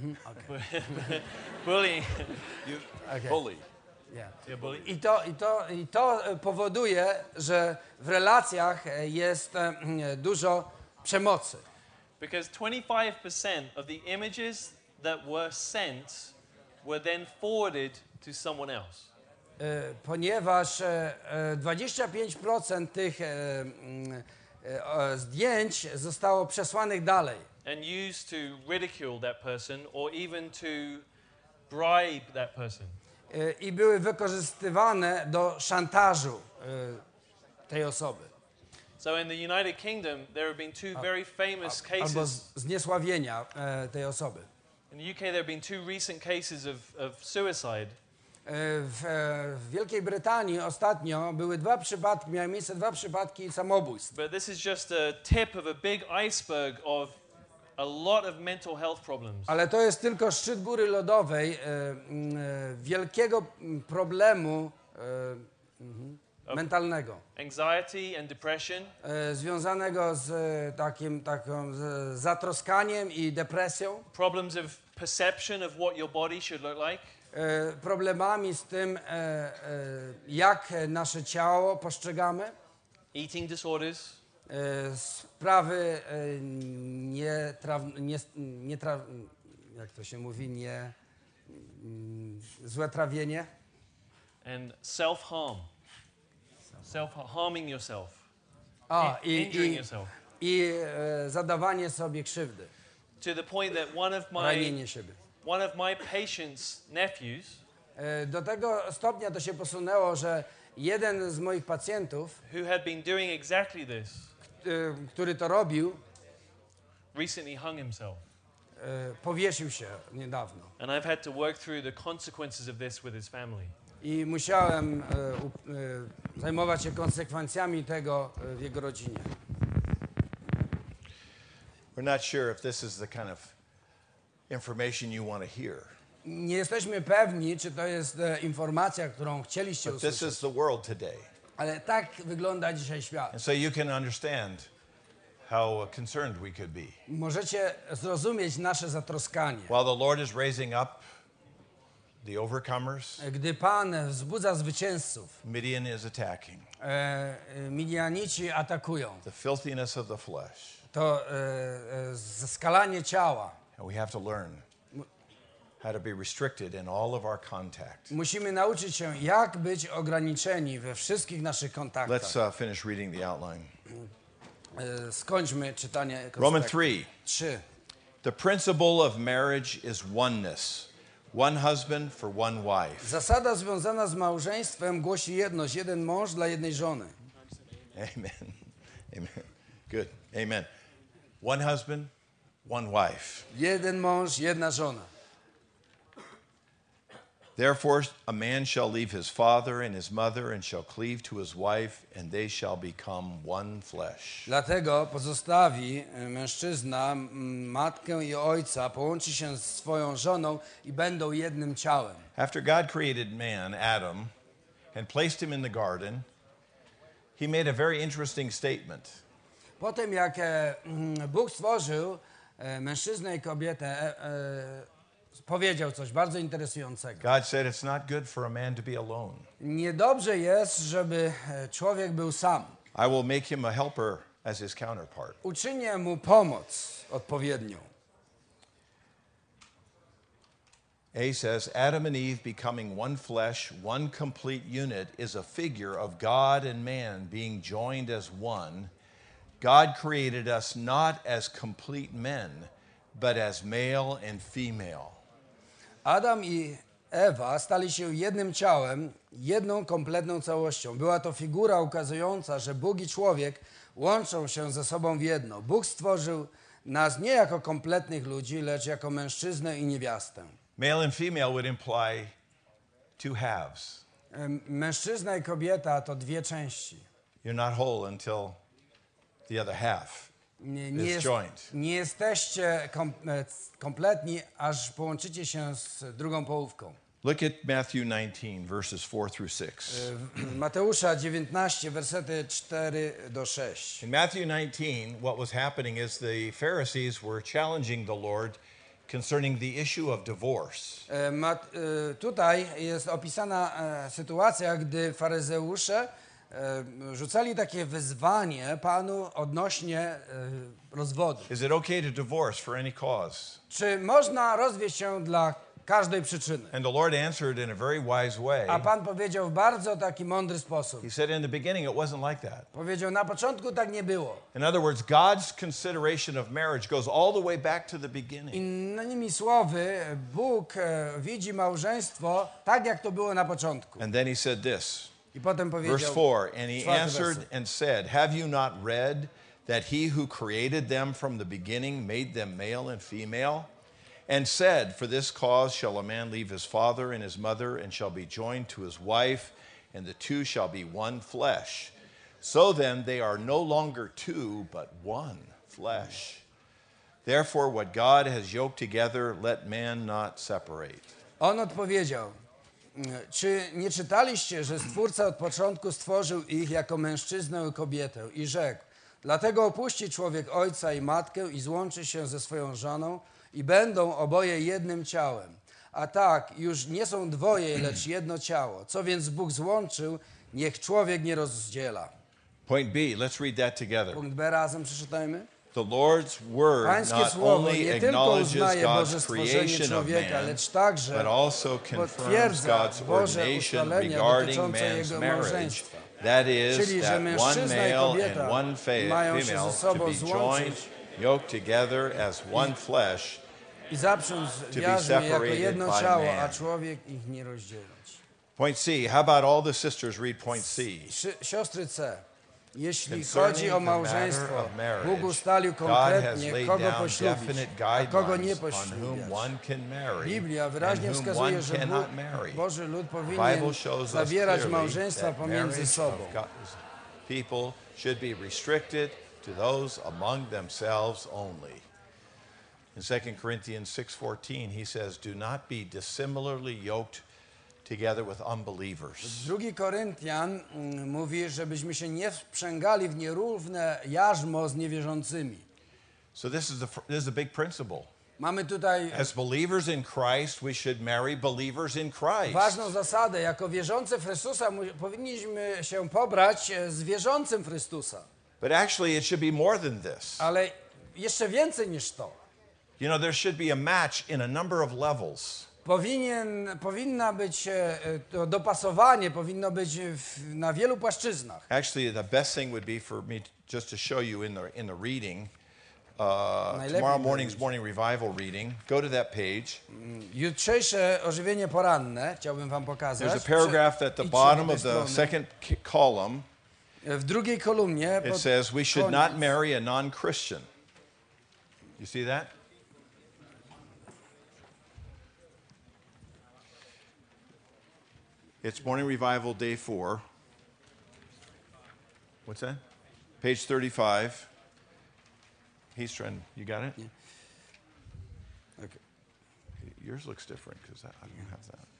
Bullying. You Okay. bully. Yeah. Yeah, bully. I to, i, to, I to e, powoduje, że w relacjach e, jest e, dużo przemocy. Because twenty-five percent of the images that were sent were then forwarded to someone else. E, Ponieważ e, e, dwadzieścia pięć procent tych e, mm, e, o, zdjęć zostało przesłanych dalej And used to ridicule that person or even to bribe that person. e, i były wykorzystywane do szantażu e, tej osoby So in the United Kingdom, there have been two very famous albo cases. z- zniesławienia e, tej osoby. In the U K, there have been two recent cases of, of suicide. E, W, e, w Wielkiej Brytanii ostatnio były dwa przypadki, miały miejsce dwa przypadki samobójstw. But this is just a tip of a big iceberg of a lot of mental health problems. Ale to jest tylko szczyt góry lodowej e, m, e, wielkiego m, problemu e, mhm, mentalnego, Anxiety and depression, e, związanego z e, takim taką z zatroskaniem i depresją, problems of perception of what your body should look like, e, problemami z tym, e, e, jak nasze ciało postrzegamy, eating disorders, e, sprawy e, nie, traw, nie, nie tra, jak to się mówi, nie mm, złe trawienie. and self-harm. Self-harming yourself. A, in- i, injuring i, yourself. i e, zadawanie sobie krzywdy, To the point that one of my ranienie siebie. one of my patients' nephews E, do tego stopnia to się posunęło, że jeden z moich pacjentów, who had been doing exactly this e, który to robił, recently hung himself. e, powiesił się niedawno. And I've had to work through the consequences of this with his family. I musiałem e, u, e, zajmować się konsekwencjami tego e, w jego rodzinie. We're not sure if this is the kind of information you want to hear. Nie jesteśmy pewni, czy to jest e, informacja, którą chcieliście But this usłyszeć, is the world today. ale tak wygląda dzisiaj świat. And so you can understand how concerned we could be. Możecie zrozumieć nasze zatroskanie. While the Lord is raising up the overcomers, Gdy Pan wzbudza zwycięzców, Midian is attacking. e, e, Midianici atakują. The filthiness of the flesh. To e, e, zeskalanie ciała. And we have to learn how to be restricted in all of our contact. Musimy nauczyć się, jak być ograniczeni we wszystkich naszych Let's kontaktach. uh, finish reading the outline. E, skończmy czytanie Roman konspektu. three. trzy. The principle of marriage is oneness. One husband for one wife. Zasada związana z małżeństwem głosi jedność. Jeden mąż dla jednej żony. Amen. Amen. Good. Amen. One husband, one wife. Jeden mąż, jedna żona. Therefore, a man shall leave his father and his mother and shall cleave to his wife, and they shall become one flesh. Dlatego pozostawi e, mężczyzna m, matkę i ojca, połączy się z swoją żoną i będą jednym ciałem. After God created man, Adam, and placed him in the garden, he made a very interesting statement. Potem jak e, mm, Bóg stworzył e, mężczyznę i kobietę, e, e, powiedział coś bardzo interesującego. God said it's not good for a man to be alone. Niedobrze jest, żeby e, człowiek był sam. I will make him a helper as his counterpart. Uczynię mu pomoc odpowiednią. A says, Adam and Eve becoming one flesh, one complete unit, is a figure of God and man being joined as one. God created us not as complete men, but as male and female. Adam i Ewa stali się jednym ciałem, jedną kompletną całością. Była to figura ukazująca, że Bóg i człowiek łączą się ze sobą w jedno. Bóg stworzył nas nie jako kompletnych ludzi, lecz jako mężczyznę i niewiastę. Male and female would imply two halves. Em, Mężczyzna i kobieta to dwie części. You're not whole until the other half Nie, nie, is jest, joined. nie jesteście kom, e, kompletni, aż połączycie się z drugą połówką. Look at Matthew nineteen, verses four through six. W Mateusza dziewiętnaście, wersety cztery do sześciu. In Matthew nineteen, what was happening is the Pharisees were challenging the Lord concerning the issue of divorce. E, Mat, e, tutaj jest opisana e, sytuacja, gdy faryzeusze e, rzucali takie wyzwanie Panu odnośnie e, rozwodu. Is it okay to divorce for any cause? Czy można rozwieść się dla każdej przyczyny? And the Lord answered in a very wise way. A Pan powiedział w bardzo taki mądry sposób. He said in the beginning it wasn't like that. Powiedział, na początku tak nie było. In other words, God's consideration of marriage goes all the way back to the beginning. Innymi słowy, Bóg e, widzi małżeństwo tak, jak to było na początku. And then he said this, I potem verse powiedział, four, and he czwarty answered werset. and said, have you not read that he who created them from the beginning made them male and female? And said, for this cause shall a man leave his father and his mother, and shall be joined to his wife, and the two shall be one flesh. So then they are no longer two, but one flesh. Therefore what God has yoked together, let man not separate. On odpowiedział, czy nie czytaliście, że Stwórca od początku stworzył ich jako mężczyznę i kobietę i rzekł, dlatego opuści człowiek ojca i matkę i złączy się ze swoją żoną i będą oboje jednym ciałem. A tak, już nie są dwoje, lecz jedno ciało. Co więc Bóg złączył, niech człowiek nie rozdziela. Point B, let's read that together. Punkt B razem przeczytajmy. The Lord's word Pańskie not słowo only nie tylko acknowledges uznaje Boże God's stworzenie creation of człowieka, man, lecz także but also confirms potwierdza God's Boże ordination ustalenia regarding dotyczące man's jego marriage. małżeństwa. That is, Czyli, że that one mężczyzna i male kobieta and one fa- mają się female ze to sobą be złączyć joined, yoked together as one flesh. i zaprząc be jarzmie jako separated jedno by ciało, man. a człowiek ich nie rozdzielać. Point C, how about all the sisters read point C? Szy- Siostry C, jeśli Concerning chodzi o the matter małżeństwo, of marriage, Bóg ustalił God has konkretnie, laid kogo down poślubić, definite a kogo nie guidelines on whom poślubiać. one can marry Biblia and wyraźnie whom wskazuje, one że Bóg, cannot marry. Boży lud The powinien Bible shows us zawierać clearly małżeństwa that pomiędzy marriage sobą. of God's people should be restricted to those among themselves only. In Second Corinthians six fourteen, he says, do not be dissimilarly yoked together with unbelievers. Drugi Koryntian mm, mówi, żebyśmy się nie wprzęgali w nierówne jarzmo z niewierzącymi. So this is, the, this is a big principle. Mamy tutaj As believers in Christ, we should marry believers in Christ. ważną zasadę. Jako wierzący w Chrystusa mu- powinniśmy się pobrać e, z wierzącym w Chrystusa. But actually, it should be more than this. Ale jeszcze więcej niż to. You know, there should be a match in a number of levels. Powinien, powinna być e, e, to dopasowanie, powinno być w, na wielu płaszczyznach. Actually, the best thing would be for me just to show you in the, in the reading, uh, Najlepiej tomorrow by morning's być. morning revival reading. Go to that page. Jutrzejsze ożywienie poranne chciałbym wam pokazać. There's a paragraph at the Idźcie bottom do of tej the strony. second k- column. W drugiej kolumnie It pod says we should koniec. not marry a non-Christian. You see that? It's Morning Revival Day four. What's that? Page thirty-five. He's trying. You got it? Okay. Yours looks different because I don't have that.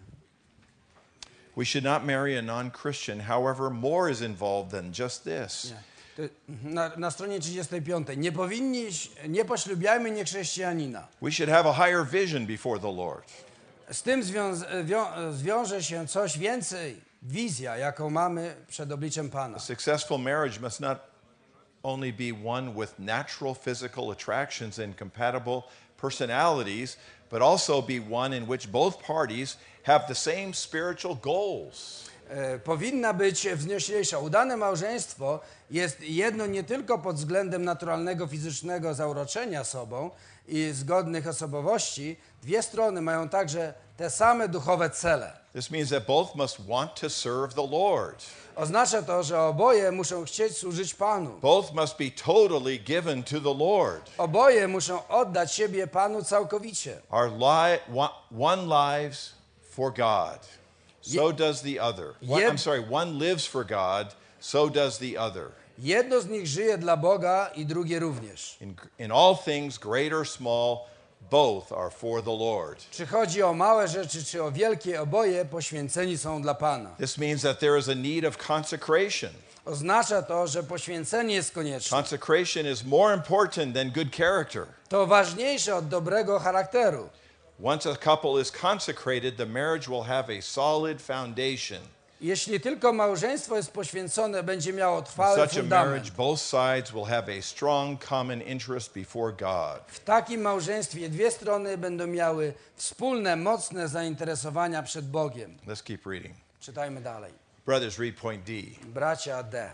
We should not marry a non-Christian. However, more is involved than just this. Nie. To Na, na stronie trzydziestej piątej. Nie powinni, nie poślubiajmy niechrześcijanina. We should have a higher vision before the Lord. Z tym związ, wią, zwiąże się coś więcej. Wizja, jaką mamy przed obliczem Pana. A successful marriage must not only be one with natural physical attractions and compatible personalities, but also be one in which both parties have the same spiritual goals. E, powinna być wznioślejsza. Udane małżeństwo jest jedno nie tylko pod względem naturalnego, fizycznego zauroczenia sobą i zgodnych osobowości. Dwie strony mają także te same duchowe cele. This means that both must want to serve the Lord. Oznacza to, że oboje muszą chcieć służyć Panu. Both must be totally given to the Lord. Oboje muszą oddać siebie Panu całkowicie. Our li- one- one lives for God, so does the other. One, Jed- I'm sorry, one lives for God, so does the other. Jedno z nich żyje dla Boga i drugie również. In, in all things, great or small, both are for the Lord. Czy chodzi o małe rzeczy, czy o wielkie, oboje poświęceni są dla Pana. This means that there is a need of consecration. Oznacza to, że poświęcenie jest konieczne. Consecration is more important than good character. To ważniejsze od dobrego charakteru. Once a couple is consecrated, the marriage will have a solid foundation. Jeśli tylko małżeństwo jest poświęcone, będzie miało In trwały such a fundament. marriage, both sides will have a strong common interest before God. W takim małżeństwie dwie strony będą miały wspólne, mocne zainteresowania przed Bogiem. Let's keep reading. Czytajmy dalej. Brothers, read point D. Bracia D.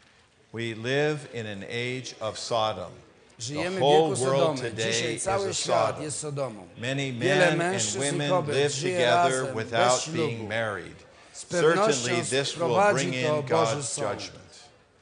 We live in an age of Sodom. Żyjemy The w whole wieku world Sodomy. today Dzisiaj is cały a świat Sodom. jest Sodomą. Many Wiele men and mężczyzn i women kobiet live żyje together razem, without bez ślubu. being married. Z pewnością Certainly this will sprowadzi bring to in Boży God's sąd. judgment.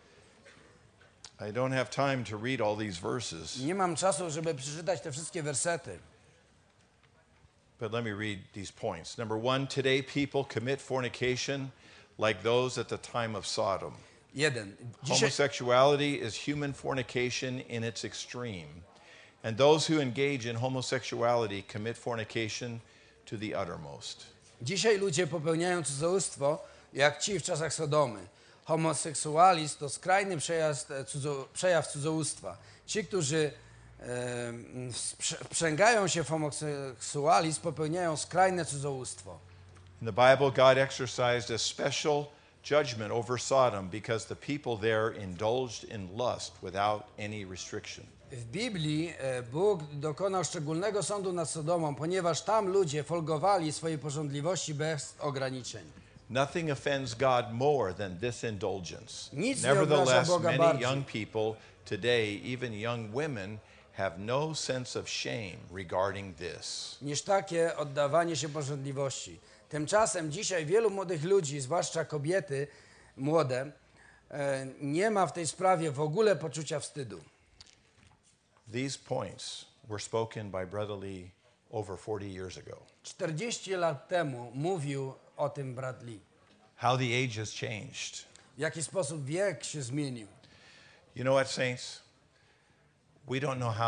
I don't have time to read all these verses, Nie mam czasu, żeby przeczytać te wszystkie wersety. but let me read these points. Number one, today people commit fornication like those at the time of Sodom. Jeden. Dzisiaj, Homosexuality is human fornication in its extreme, and those who engage in homosexuality commit fornication to the uttermost. dzisiaj ludzie popełniają cudzołóstwo, jak ci w czasach Sodomy. Homoseksualizm to skrajny przejazd, e, cudzo, przejaw cudzołóstwa. Ci, którzy e, sprze- wprzęgają się w homoseksualizm, popełniają skrajne cudzołóstwo. In the Bible, God exercised a special judgment over Sodom because the people there indulged in lust without any restriction. W Biblii e, Bóg dokonał szczególnego sądu nad Sodomą, ponieważ tam ludzie folgowali swojej pożądliwości bez ograniczeń. Nothing offends God more than this indulgence. Nic nie obraża Nevertheless, Boga many bardziej. young people today, even young women, have no sense of shame regarding this. Niż takie oddawanie się pożądliwości. Tymczasem dzisiaj wielu młodych ludzi, zwłaszcza kobiety młode, e, nie ma w tej sprawie w ogóle poczucia wstydu. These points were spoken by Brother Lee over forty years ago. czterdzieści lat temu mówił o tym brat Lee. How the age has changed. W jaki sposób wiek się zmienił. You know what, saints? We don't know how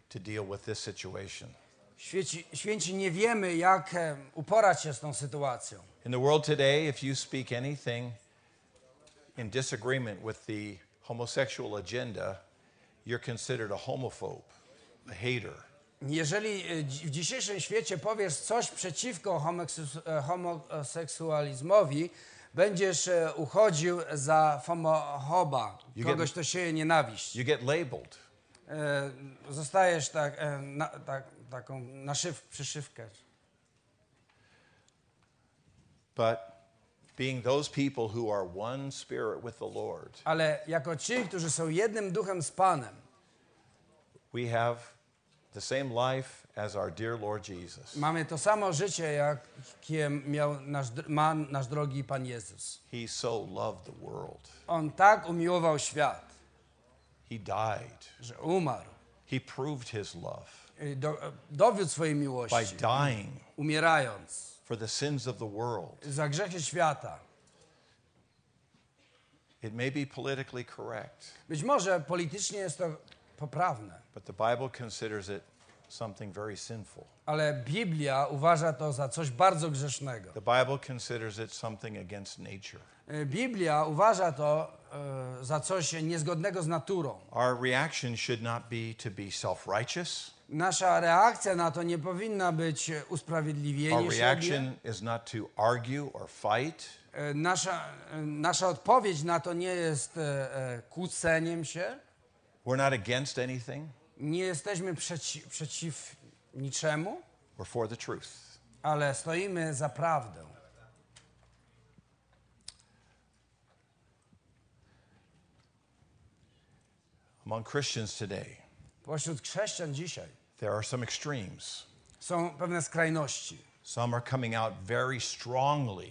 to deal with this situation. Święci, święci nie wiemy, jak e, uporać się z tą sytuacją. In the world today, if you speak anything in disagreement with the homosexual agenda, you're considered a homophobe, a hater. Jeżeli e, dzi- w dzisiejszym świecie powiesz coś przeciwko homoksu- e, homoseksualizmowi, będziesz e, uchodził za homofoba, You kogoś, get- kto sieje nienawiść. You get labeled. E, Zostajesz tak, e, na, tak, taką naszyw, przyszywkę. But being those people who are one spirit with the Lord, Ale jako ci, którzy są jednym duchem z Panem, we have the same life as our dear Lord Jesus. mamy to samo życie, jakie miał nasz, dr- ma nasz drogi Pan Jezus. He so loved the world. On tak umiłował świat, He died. że umarł. He proved his love I Do, dowiódł swojej by miłości, dying umierając for the sins of the world. za grzechy świata. It may be politically correct, Być może politycznie jest to poprawne, but the Bible considers it something very sinful. ale Biblia uważa to za coś bardzo grzesznego. The Bible considers it something against nature. E, Biblia uważa to e, za coś niezgodnego z naturą. Our reaction should not be to be self-righteous. Nasza reakcja na to nie powinna być Our usprawiedliwienie siebie. reaction is not to argue or fight. E, Nasza, e, nasza odpowiedź na to nie jest e, e, kłóceniem się. We're not against anything. Nie jesteśmy przeci, przeciw niczemu, We're for the truth. ale stoimy za prawdę. Among Christians today, Pośród chrześcijan dzisiaj there are some extremes. są pewne skrajności. Some are coming out very strongly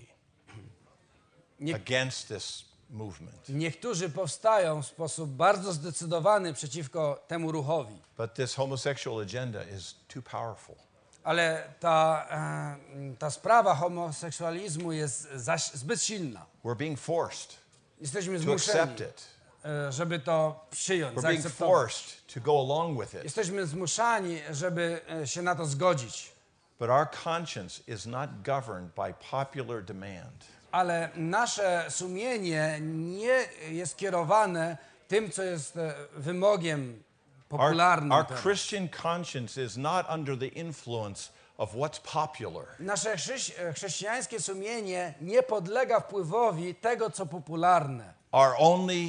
Nie, against this movement. niektórzy powstają w sposób bardzo zdecydowany przeciwko temu ruchowi. But this homosexual agenda is too powerful. Ale ta, e, ta sprawa homoseksualizmu jest zaś, zbyt silna. We're being forced Jesteśmy to zmuszeni, accept it. e, żeby to przyjąć, We're being zaakceptować. forced to go along with it. Jesteśmy zmuszani, żeby e, się na to zgodzić. But our conscience is not governed by popular demand. Ale nasze sumienie nie jest kierowane tym, co jest e, wymogiem Our, popularnym. our teraz. Christian conscience is not under the influence of what's popular. Nasze chrześ- e, chrześcijańskie sumienie nie podlega wpływowi tego, co popularne. Our only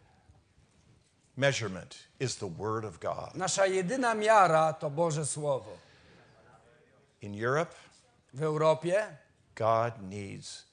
measurement is the Word of God. Nasza jedyna miara to Boże Słowo. In Europe, W Europie God needs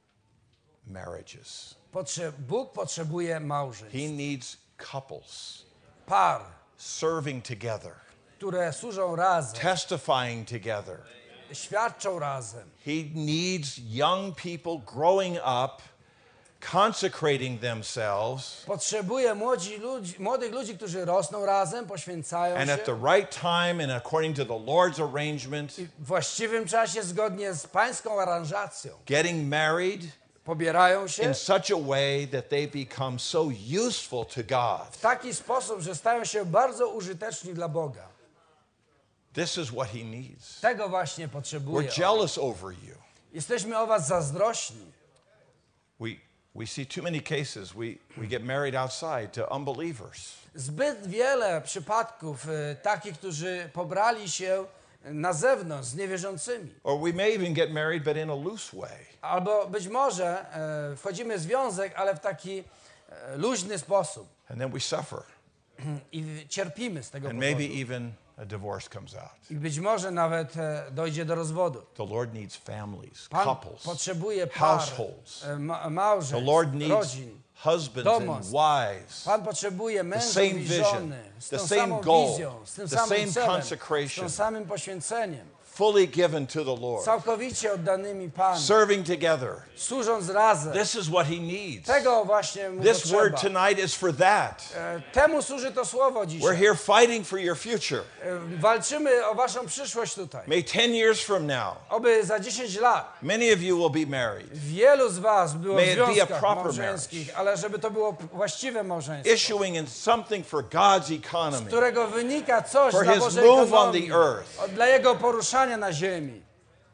marriages. potrze- Bóg potrzebuje małżeństw, He needs couples par, serving together, które służą razem, testifying together. świadczą razem. He needs young people growing up, consecrating themselves, Potrzebuje młodzi ludzi, młodych ludzi, którzy rosną razem, poświęcają and się at the right time and according to the Lord's arrangement, w właściwym czasie, zgodnie z pańską aranżacją. getting married Pobierają się in such a way that they become so useful to God. w taki sposób, że stają się bardzo użyteczni dla Boga. This is what He needs. Tego właśnie potrzebuje. We're jealous over you. Jesteśmy o was zazdrośni. We, we see too many cases. We, we get married outside to unbelievers. Zbyt wiele przypadków y, takich, którzy pobrali się na zewnątrz z niewierzącymi. Or we may even get married, but in a loose way. Albo być może e, wchodzimy w związek, ale w taki e, luźny sposób And then we suffer. i cierpimy z tego And powodu. maybe even a divorce comes out. I być może nawet e, dojdzie do rozwodu. The Lord needs families, Pan couples, potrzebuje par, households. e, ma, The małżeństw, Lord needs rodzin. husbands and domostw. wives. Pan potrzebuje mężów same i vision, żony z the tą same samą goal, wizją, z tym the samym same celem, z consecration. tym samym poświęceniem. fully given to the Lord, całkowicie oddanymi Panu, serving together. służąc razem. This is what he needs. Tego właśnie mu This word potrzeba. tonight is for that. E, Temu służy to słowo We're dzisiaj. here fighting for your future. E, Walczymy o waszą przyszłość tutaj. May ten years from now, Oby za dziesięć lat many of you will be married. wielu z was było May w it be a związkach proper małżeńskich, ale żeby to było właściwe małżeństwo, Issuing in something for God's z economy. którego wynika coś For dla his Bożej move on the ekonomii, earth. o- dla Jego poruszania na ziemi.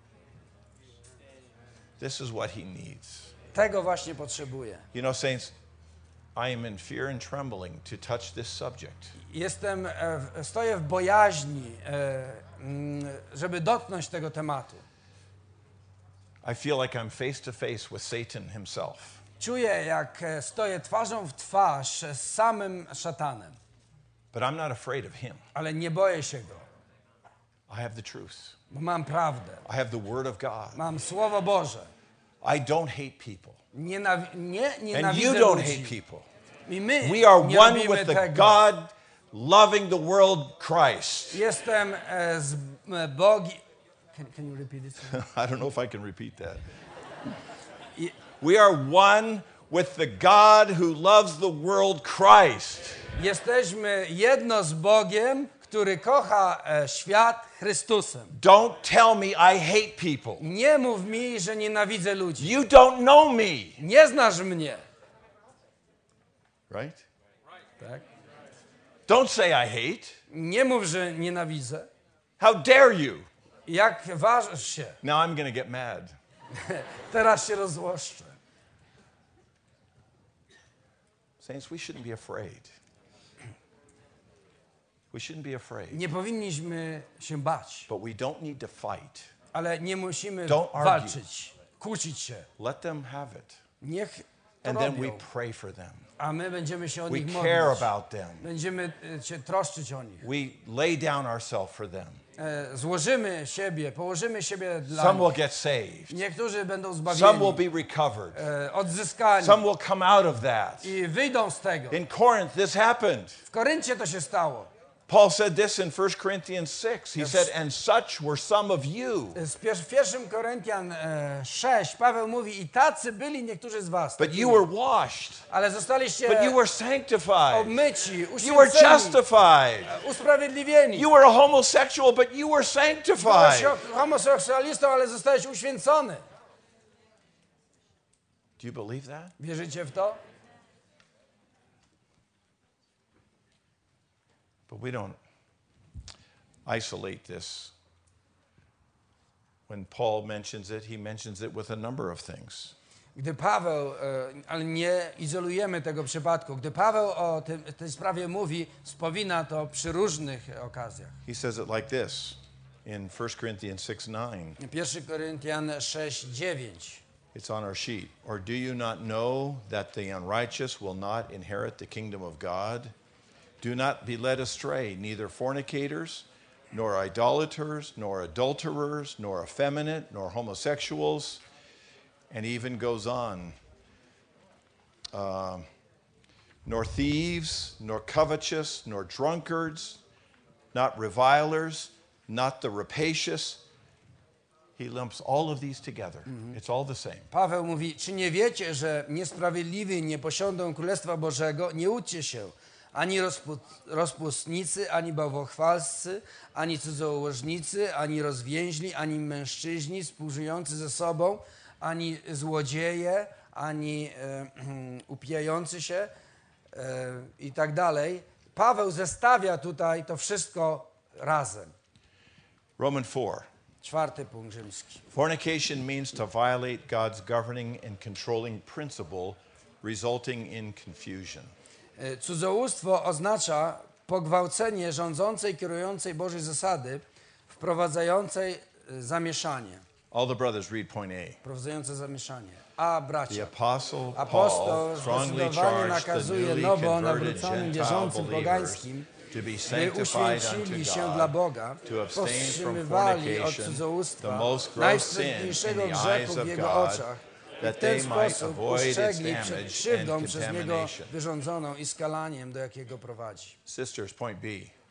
This is what he needs. Tego właśnie potrzebuje. You know, saints, I am in fear and trembling to touch this subject. Jestem, e, w- stoję w bojaźni, e, mm, żeby dotknąć tego tematu. I feel like I'm face to face with Satan himself. Czuję, jak e, stoję twarzą w twarz z samym szatanem, But I'm not afraid of him. ale nie boję się go, I have the truth. bo mam prawdę, I have the word of God. mam Słowo Boże. I don't hate people. Nienawi- nie And you nienawidzę don't ludzi. hate people. I my We are nie one robimy with the tego. God loving the world Christ. Jestem e, z e, Bogi... Can, can you repeat it? I don't know if I can repeat that. I- We are one with the God who loves the world Christ. Jesteśmy jedno z Bogiem, który kocha e, świat Chrystusem. Don't tell me I hate people. Nie mów mi, że nienawidzę ludzi. You don't know me. Nie znasz mnie. Right? Tak? Don't say I hate. Nie mów, że nienawidzę. How dare you? Jak ważysz się? Now I'm going to get mad. Teraz się rozłoszczę. Saints, we shouldn't be afraid. We shouldn't be afraid. Nie powinniśmy się bać, But we don't need to fight. ale nie musimy Don't argue. walczyć, kłócić się. Let them have it. Niech to And then we robią, pray for them. a my będziemy się o We nich care modlić. about them. Będziemy e, się troszczyć o nich. We lay down ourselves for them. E, Złożymy siebie, położymy siebie dla Some will nich. get saved. Niektórzy będą Some will zbawieni, be recovered. e, odzyskani Some will come out of that. i wyjdą z tego. In Corinth, this happened. W Koryncie to się stało. Paul said this in First Corinthians six. He said, and such were some of you. Z pier- w pierwszym Koryntian e, sześć Paweł mówi, i tacy byli niektórzy z was, But you were washed. ale zostaliście But you were sanctified. obmyci, You were uświęceni, justified. usprawiedliwieni. You were a homosexual, but you were Byłeś sanctified. homoseksualistą, ale zostałeś uświęcony. Do you believe that? Wierzycie w to? But we don't isolate this. When Paul mentions it, he mentions it with a number of things. Gdy Paweł, e, ale nie izolujemy tego przypadku, gdy Paweł o tym, tej sprawie mówi, wspomina to przy różnych okazjach. He says it like this in First Corinthians six nine. pierwszy Koryntian sześć dziewięć. It's on our sheet. Or do you not know that the unrighteous will not inherit the kingdom of God? Do not be led astray, neither fornicators, nor idolaters, nor adulterers, nor effeminate, nor homosexuals, and even goes on. Uh, nor thieves, nor covetous, nor drunkards, not revilers, not the rapacious. He lumps all of these together. It's all the same. Paweł mówi, czy nie wiecie, że niesprawiedliwi nie posiądą Królestwa Bożego? Nie uczcie się. Ani rozpu- rozpustnicy, ani bałwochwalscy, ani cudzołożnicy, ani rozwięźli, ani mężczyźni współżyjący ze sobą, ani złodzieje, ani e, upijający się e, i tak dalej. Paweł zestawia tutaj to wszystko razem. Roman four. Czwarty punkt rzymski. Fornication means to violate God's governing and controlling principle, resulting in confusion. E, Cudzołóstwo oznacza pogwałcenie rządzącej, kierującej Bożej zasady, wprowadzającej e, zamieszanie. All the brothers read point A. Wprowadzające zamieszanie. A The bracia, apostle apostoł Paul strongly zdecydowanie charged the nakazuje newly nowo converted nawróconym Gentile wierzącym believers pogańskim, to be by sanctified unto uświęcili się dla God, Boga, to abstain from powstrzymywali od fornication, the cudzołóstwa, most gross sin in najwstrętniejszego the grzechu eyes w of Jego God, oczach, i w that ten they might sposób avoid its ustrzegli przed damage krzywdą and przez Niego contamination. wyrządzoną i skalaniem, do jakiego prowadzi. Sisters, point B.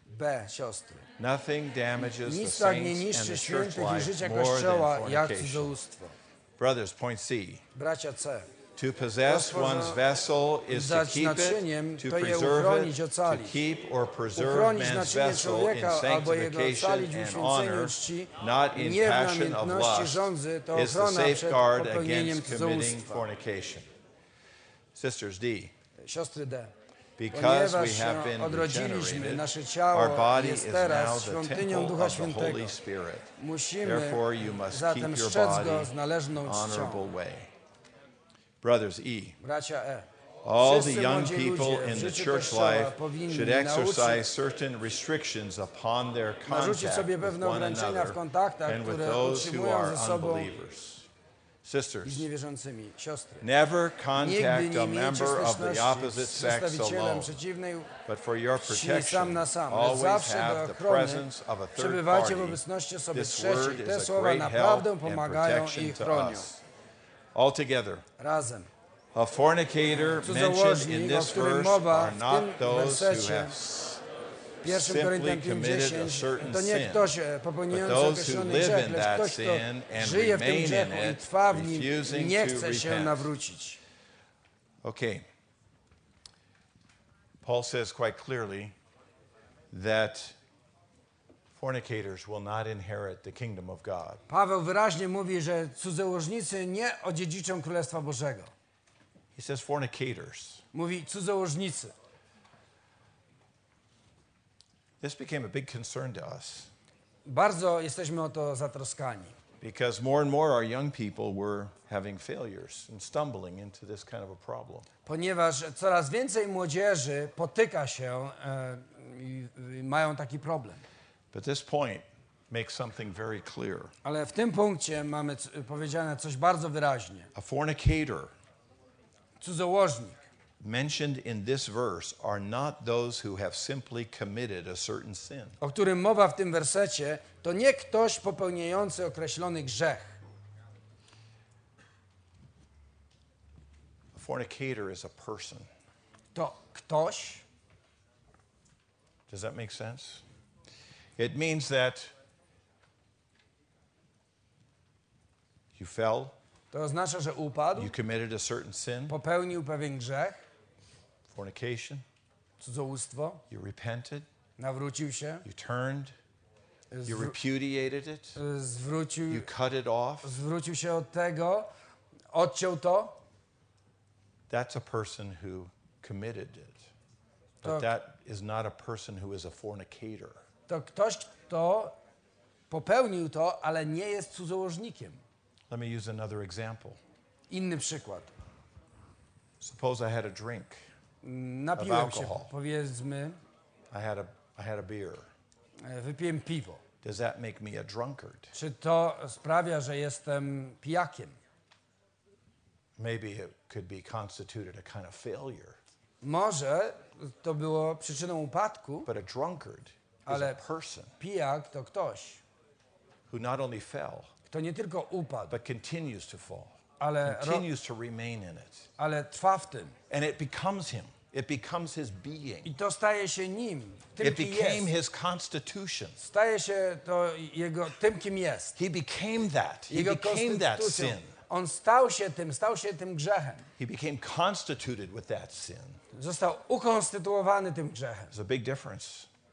B. Siostry. Nothing damages the Nic tak nie saints and niszczy the church świętych i life życia more than Kościoła jak fornication. cudzołóstwo. Brothers, point C. Bracia C. To possess one's vessel is to Dać keep naczyniem, it, to to je preserve uchronić, it, to ocalić. keep or preserve Uchronić man's naczynie vessel in człowieka albo jego sanctification ocalić w and uświęceniu honor, czci, not in nie w passion of namiętności lust, żądzy, to is the ochrona przed safeguard popełnieniem against committing cudzołóstwa. fornication. Sisters, D. Siostry D. Because we Ponieważ have się been odrodziliśmy, regenerated, nasze our ciało body jest is teraz now the świątynią temple Ducha of the Świętego. Holy Spirit. Musimy Therefore, you must zatem keep your strzec go body z należną czcią. honorable way. Brothers, E. Bracia E. All the Wszyscy young młodzi people ludzie w in the życiu church Kościoła life powinni should nauczyć exercise certain restrictions upon their narzucić contact sobie with pewne one ograniczenia another w kontaktach, and with które those who utrzymują are ze sobą unbelievers. i Sisters, z niewierzącymi. Siostry. never Nigdy contact nie a miejcie member of the styczności opposite z sex przedstawicielem alone, przeciwnej but for your płci sam protection, na sam. Lecz always zawsze do have the ochrony presence of a third przebywajcie w party. obecności osoby This trzeciej. word Te is a słowa great help naprawdę and pomagają protection i to chronią. us. Altogether, Razem. a fornicator mentioned Cudzołożnik, in o this którym verse mowa are w not tym those who wersecie, have pierwszy simply Koryntian pięć committed a dziesięć, certain to nie sin, ktoś but popełniający those who określony live grzech, in lecz that ktoś, kto sin and żyje w tym remain in grzechu i it, trwa w nim i refusing nie to chce się repent. nawrócić. Okay. Paul says quite clearly that fornicators will not inherit the kingdom of God. Paweł wyraźnie mówi, że cudzołożnicy nie odziedziczą Królestwa Bożego. He says fornicators. Mówi cudzołożnicy. This became a big concern to us Bardzo jesteśmy o to zatroskani. because more and more our young people were having failures and stumbling into this kind of a problem. Ponieważ coraz więcej młodzieży potyka się e, i, i mają taki problem. But this point makes something very clear. Ale w tym punkcie mamy c- powiedziane coś bardzo wyraźnie. A fornicator Cudzołożnik. mentioned in this verse are not those who have simply committed a certain sin. O którym mowa w tym wersecie, to nie ktoś popełniający określony grzech. A fornicator is a person. To ktoś, Does that make sense? It means that you fell, to oznacza, że upadł, you committed a certain sin, popełnił pewien grzech, fornication, cudzołóstwo, you repented, nawrócił się, you turned, you zwr- repudiated it, zwrócił, you cut it off. zwrócił się od tego, odciął to. That's a person who committed it. But Tak. that is not a person who is a fornicator. To ktoś, kto popełnił to, ale nie jest cudzołożnikiem. Let me use another example. Inny przykład. Suppose I had a drink. Napiłem Of się, alcohol. powiedzmy, I had a I had a beer. e, wypiłem piwo. Does that make me a drunkard? Czy to sprawia, że jestem pijakiem? Maybe it could be constituted a kind of failure. Może to było przyczyną upadku, But a drunkard is Ale- a person pijak to ktoś, who not only fell, kto nie tylko upadł, but continues to fall, ale, ro, continues to remain in it. ale trwa w tym. And it becomes him. It becomes his being. I to staje się nim, tym, It kim became jest. his constitution. Staje się to jego, tym, kim jest. He became that. He Jego became that konstytucją. sin. On stał się tym, stał się tym grzechem. He became constituted with that sin. Został ukonstytuowany tym grzechem. There's a big difference.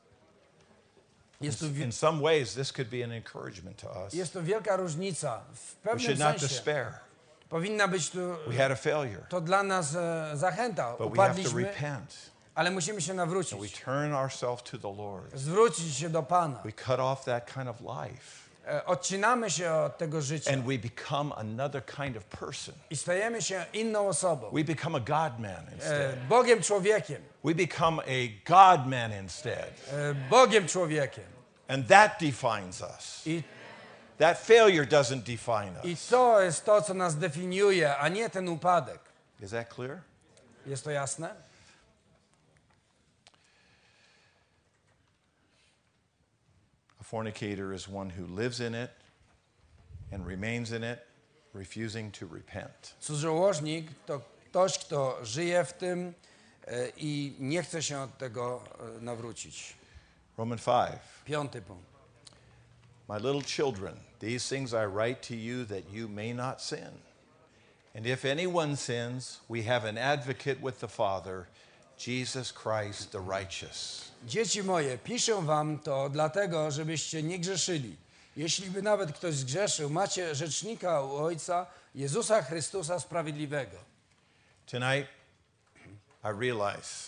Jest to, In some ways, this could be an encouragement to us. jest to wielka różnica. W We pewnym should not sensie despair. powinna być tu, We had a failure, to dla nas e, zachęta. but we have to Upadliśmy, repent. ale musimy się We nawrócić. turn ourselves to the Lord. Zwrócić się do Pana. We cut off that kind of life. E, Odcinamy się od tego życia And we become another kind of person. i stajemy się inną osobą. We become a God man E, instead. Bogiem człowiekiem. We become a God man instead. E, Bogiem człowiekiem. And that defines us. I, That failure doesn't define I us. to jest to, co nas definiuje, a nie ten upadek. Is that clear? Jest to jasne? A fornicator is one who lives in it and remains in it, refusing to repent. Cudzołożnik to ktoś, kto żyje w tym e, i nie chce się od tego e, nawrócić. Romans five. Piąty punkt. My little children, these things I write to you that you may not sin. And if anyone sins, we have an advocate with the Father, Jesus Christ the righteous. Dzieci moje, piszę wam to dlatego, żebyście nie grzeszyli. Jeśli by nawet ktoś zgrzeszył, macie rzecznika u Ojca, Jezusa Chrystusa Sprawiedliwego. Tonight, I realize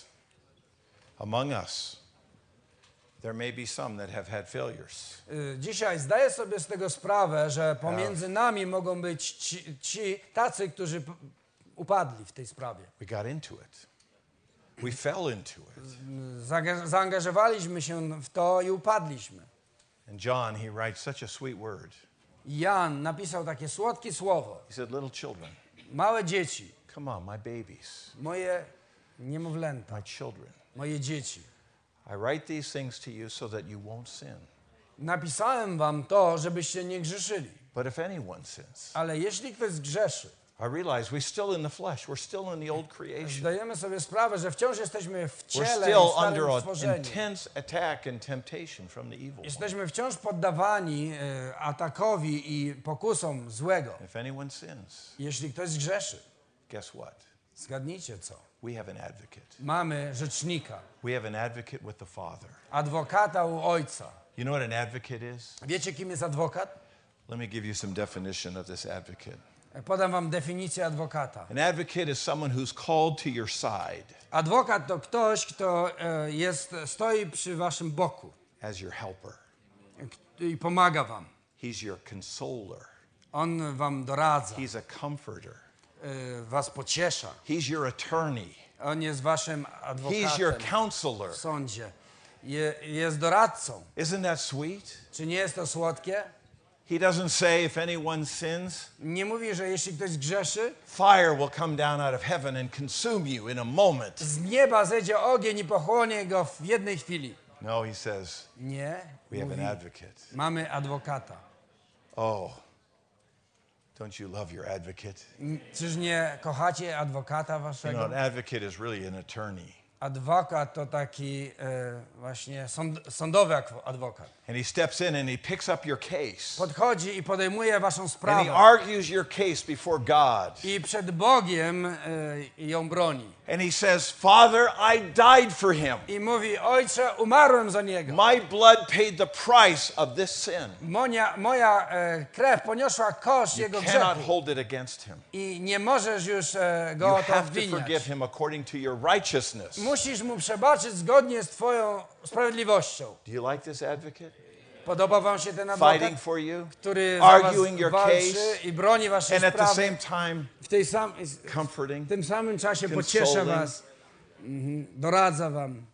among us, there may be some that have had failures. Y, Dzisiaj zdaję sobie z tego sprawę, że pomiędzy nami mogą być ci, ci tacy, którzy p- upadli w tej sprawie. We got into it. We fell into it. Zaga- zaangażowaliśmy się w to i upadliśmy. And John, he writes such a sweet word. Jan napisał takie słodkie słowo. He said, little children, Małe dzieci, come on, my babies, moje niemowlęta, my children. moje dzieci. I write these things to you so that you won't sin. Napisałem wam to, żebyście nie grzeszyli. But if anyone sins, Ale jeśli ktoś zgrzeszy, I realize we're still in the flesh. We're still in the old creation. zdajemy sobie sprawę, że wciąż jesteśmy w We're ciele i still w under starym an stworzeniu. intense attack and temptation from the evil one. Jesteśmy wciąż poddawani e, atakowi i pokusom złego. If anyone sins, Jeśli ktoś zgrzeszy, guess what? zgadnijcie co? We have an advocate. Mamy rzecznika, We have an advocate with the Father. adwokata u Ojca. You know what an advocate is? Wiecie, kim jest adwokat? Let me give you some definition of this advocate. Podam wam definicję adwokata. An advocate is someone who's called to your side Adwokat to ktoś, kto e, jest, stoi przy waszym boku as your helper. k- i pomaga wam. He's your consoler. On wam doradza, He's a comforter. e, was pociesza. He's your attorney. On jest waszym He's your adwokatem counselor. w sądzie. Je, jest doradcą. Isn't that sweet? Czy nie jest to słodkie? He doesn't say if anyone sins, Nie mówi, że jeśli ktoś grzeszy, fire will come down out of heaven and consume you in a moment. z nieba zejdzie ogień i pochłonie go w jednej chwili. No, he says, Nie. we have Mówi, an advocate. mamy adwokata. Oh, don't you love your advocate? N- Czyż nie kochacie adwokata You know, waszego? an advocate is really an attorney. Adwokat to taki e, właśnie sąd, sądowy akw- adwokat. And he steps in and he picks up your case. Podchodzi i podejmuje waszą And he sprawę. argues your case before God. I przed Bogiem e, ją broni. And he says, Father, I died for him. I mówi, ojcze, umarłem za niego. My blood paid the price of this sin. Moja, moja e, krew poniosła koszt You jego cannot grzechu. hold it against him. I nie możesz już e, You go o to have to forgive obwiniać. him according to your righteousness. Musisz mu przebaczyć zgodnie z twoją sprawiedliwością. Do you like this advocate? Podoba wam się ten adwokat, Fighting for you, który za was arguing your walczy case, i broni waszej and at the sprawy. same time W, tej sam, comforting. w tym samym czasie pociesza consoling. was, mhm, doradza wam.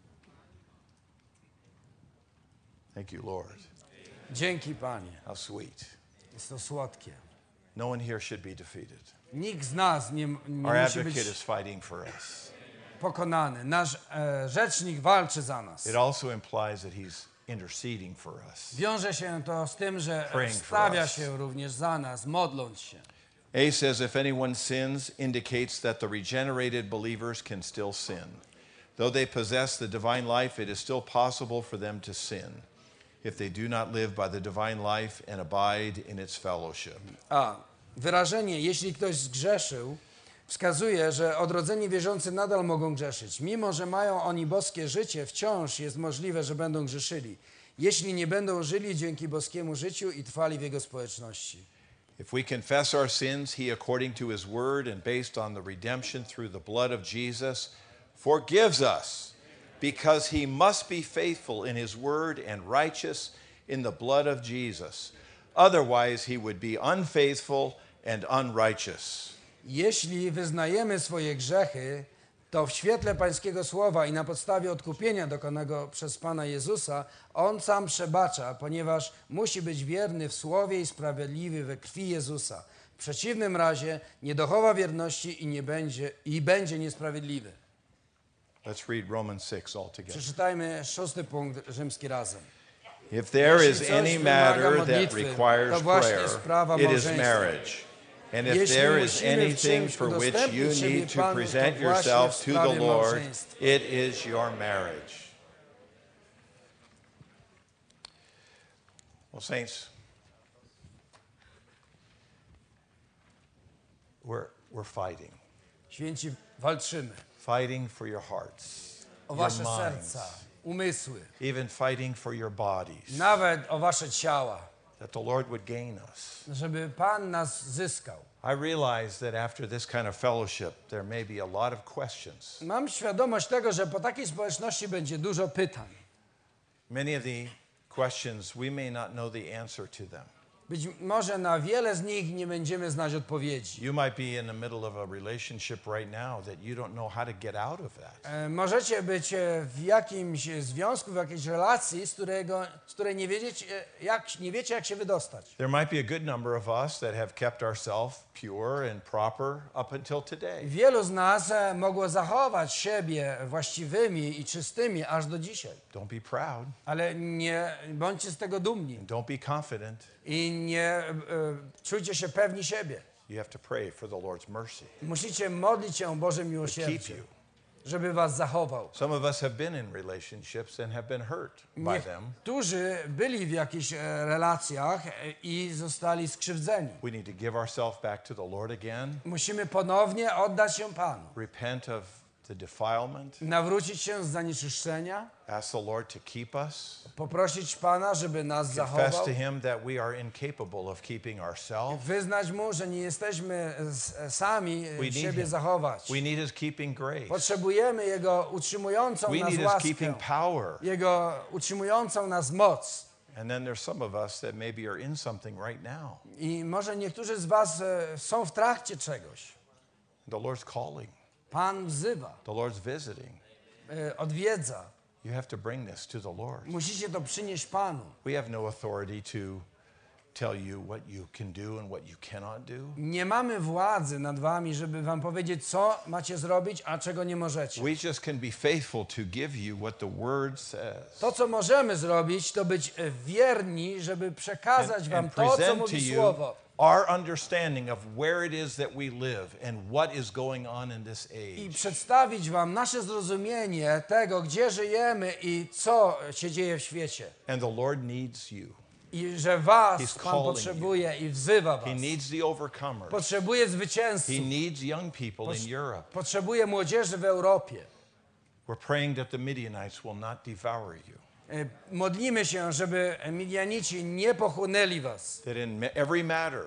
Thank you, Lord. Dzięki, Panie. How sweet. Jest to słodkie. No one here should be defeated. Nikt z nas nie, nie Our musi advocate być is fighting for us. pokonany. Nasz e, rzecznik walczy za nas. It also implies that he's interceding for us. Wiąże się to z tym, że Praying for stawia us. się również za nas, modląc się. A says if anyone sins indicates that the regenerated believers can still sin. Though they possess the divine life, it is still possible for them to sin if they do not live by the divine life and abide in its fellowship. A wyrażenie, jeśli ktoś zgrzeszył, wskazuje, że odrodzeni wierzący nadal mogą grzeszyć. Mimo że mają oni boskie życie, wciąż jest możliwe, że będą grzeszyli. Jeśli nie będą żyli dzięki boskiemu życiu i trwali w jego społeczności. If we confess our sins, he, according to his word and based on the redemption through the blood of Jesus, forgives us because he must be faithful in his word and righteous in the blood of Jesus. Otherwise, he would be unfaithful and unrighteous. Jeśli wyznajemy swoje grzechy, to w świetle Pańskiego Słowa i na podstawie odkupienia dokonanego przez Pana Jezusa, On sam przebacza, ponieważ musi być wierny w Słowie i sprawiedliwy we krwi Jezusa. W przeciwnym razie nie dochowa wierności i, nie będzie, i będzie niesprawiedliwy. Let's read Romans six all together. Przeczytajmy szósty punkt rzymski razem. If there Jeśli is coś any wymaga matter that modlitwy, requires to właśnie prayer, sprawa it is małżeństwa. marriage. And if Jeśli there is musimy w anything czymś for which udostępnić you siebie need to Panu, to present właśnie yourself w to the sprawie Lord, małżeństwa. it is your marriage. Well, saints, we're, we're fighting. Święci, walczymy Fighting for your hearts, o your wasze minds, serca, umysły, even fighting for your bodies, nawet o wasze ciała, that the Lord would gain us. żeby Pan nas zyskał. I realize that after this kind of fellowship, there may be a lot of questions. Mam świadomość tego, że po takiej społeczności będzie dużo pytań. Many of the questions, we may not know the answer to them. Być może na wiele z nich nie będziemy znać odpowiedzi. You might be in the middle of a relationship right now that you don't know how to get out of that. E, Możecie być e, w jakimś związku, w jakiejś relacji, z, którego, z której nie, wiedzieć, e, jak, nie wiecie, jak się wydostać. There might be a good number of us that have kept ourselves pure and proper up until today. Wielu z nas e, mogło zachować siebie właściwymi i czystymi aż do dzisiaj. Don't be proud Ale nie bądźcie z tego dumni and don't be confident. i nie e, czujcie się pewni siebie. You have to pray for the Lord's mercy Musicie modlić się o Boże to keep miłosierdzie, you. żeby was zachował. Some of us have been in relationships and have been hurt by them. Niektórzy byli w jakichś e, relacjach e, i zostali skrzywdzeni. We need to give ourselves back to the Lord again, Musimy ponownie oddać się Panu. repent of the defilement, Nawrócić się z zanieczyszczenia, ask the Lord to keep us, poprosić Pana, żeby nas confess zachował, to Him that we are incapable of keeping ourselves. wyznać Mu, że nie jesteśmy s- sami e, We need siebie Him. zachować. We need His keeping grace. Potrzebujemy Jego utrzymującą We nas need His łaskę, keeping power. Jego utrzymującą nas moc. And then there's some of us that maybe are in something right now. I może niektórzy z was e, są w trakcie czegoś. The Lord's calling. Pan wzywa, The Lord's visiting. e, odwiedza. You have to bring this to the Lord. Musicie to przynieść Panu. We have no authority to tell you what you can do and what you cannot do. Nie mamy władzy nad wami, żeby wam powiedzieć, co macie zrobić, a czego nie możecie. We just can be faithful to give you what the Word says. To, co możemy zrobić, to być e, wierni, żeby przekazać And, wam and to, co present to mówi you Słowo. our understanding of where it is that we live and what is going on in this I age. przedstawić wam nasze zrozumienie tego, gdzie żyjemy i co się dzieje w świecie. And the Lord needs you. I że was He's Pan calling potrzebuje i wzywa He was. needs the overcomers. Potrzebuje zwycięzców. He needs young people in Europe. Potrzebuje młodzieży w Europie. We're praying that the Midianites will not devour you. E, Modlimy się, żeby Midianici nie pochłonęli was That in ma- every matter,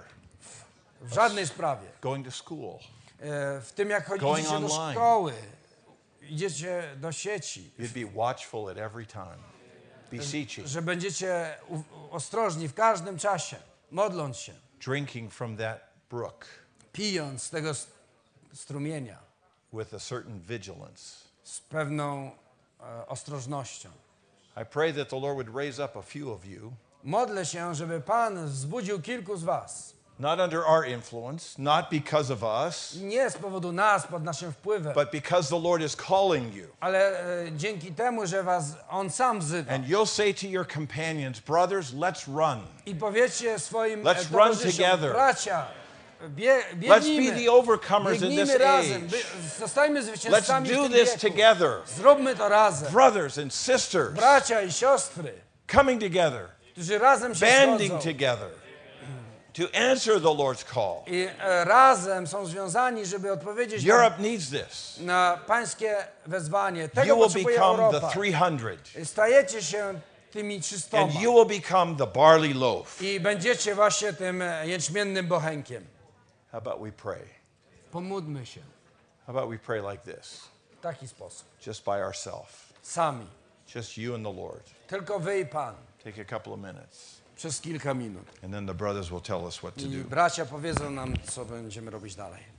w żadnej sprawie. going to school, E, W tym, jak Going chodzicie do online. szkoły, idziecie do sieci, you'd be watchful at every time, beseeching, że będziecie u- ostrożni w każdym czasie, modląc się, drinking from that brook pijąc z tego s- strumienia with a certain vigilance. z pewną e, ostrożnością. I pray that the Lord would raise up a few of you, Modlę się, żeby Pan wzbudził kilku z was. not under our influence, not because of us, Nie z powodu nas, pod naszym wpływem, but because the Lord is calling you. ale e, dzięki temu, że was On sam wzywa. And you'll say to your companions, brothers, let's run. I powiedzcie swoim Let's e, run towarzyszom, together. bracia, bie, Let's be biegnijmy, the overcomers in biegnijmy this razem, age. by, zostajmy Let's zwycięzcami w do tym this wieku. together. Zróbmy to razem. Brothers and sisters, Bracia i siostry, coming together, którzy razem się banding zgodzą together to answer the Lord's call. i e, razem są związani, żeby odpowiedzieć na, Europe needs this. na pańskie wezwanie. Tego You will potrzebuje become the Europa. three hundred, Stajecie się tymi trzystoma and you will become the barley loaf. i będziecie właśnie tym e, jęczmiennym bochenkiem. How about we pray? Pomódlmy się How about we pray like this? w taki sposób. Just by ourselves. Sami. Just you and the Lord. Tylko wy i Pan. Take a couple of minutes. Przez kilka minut. And then the brothers will tell us what to I do. bracia powiedzą nam, co będziemy robić dalej.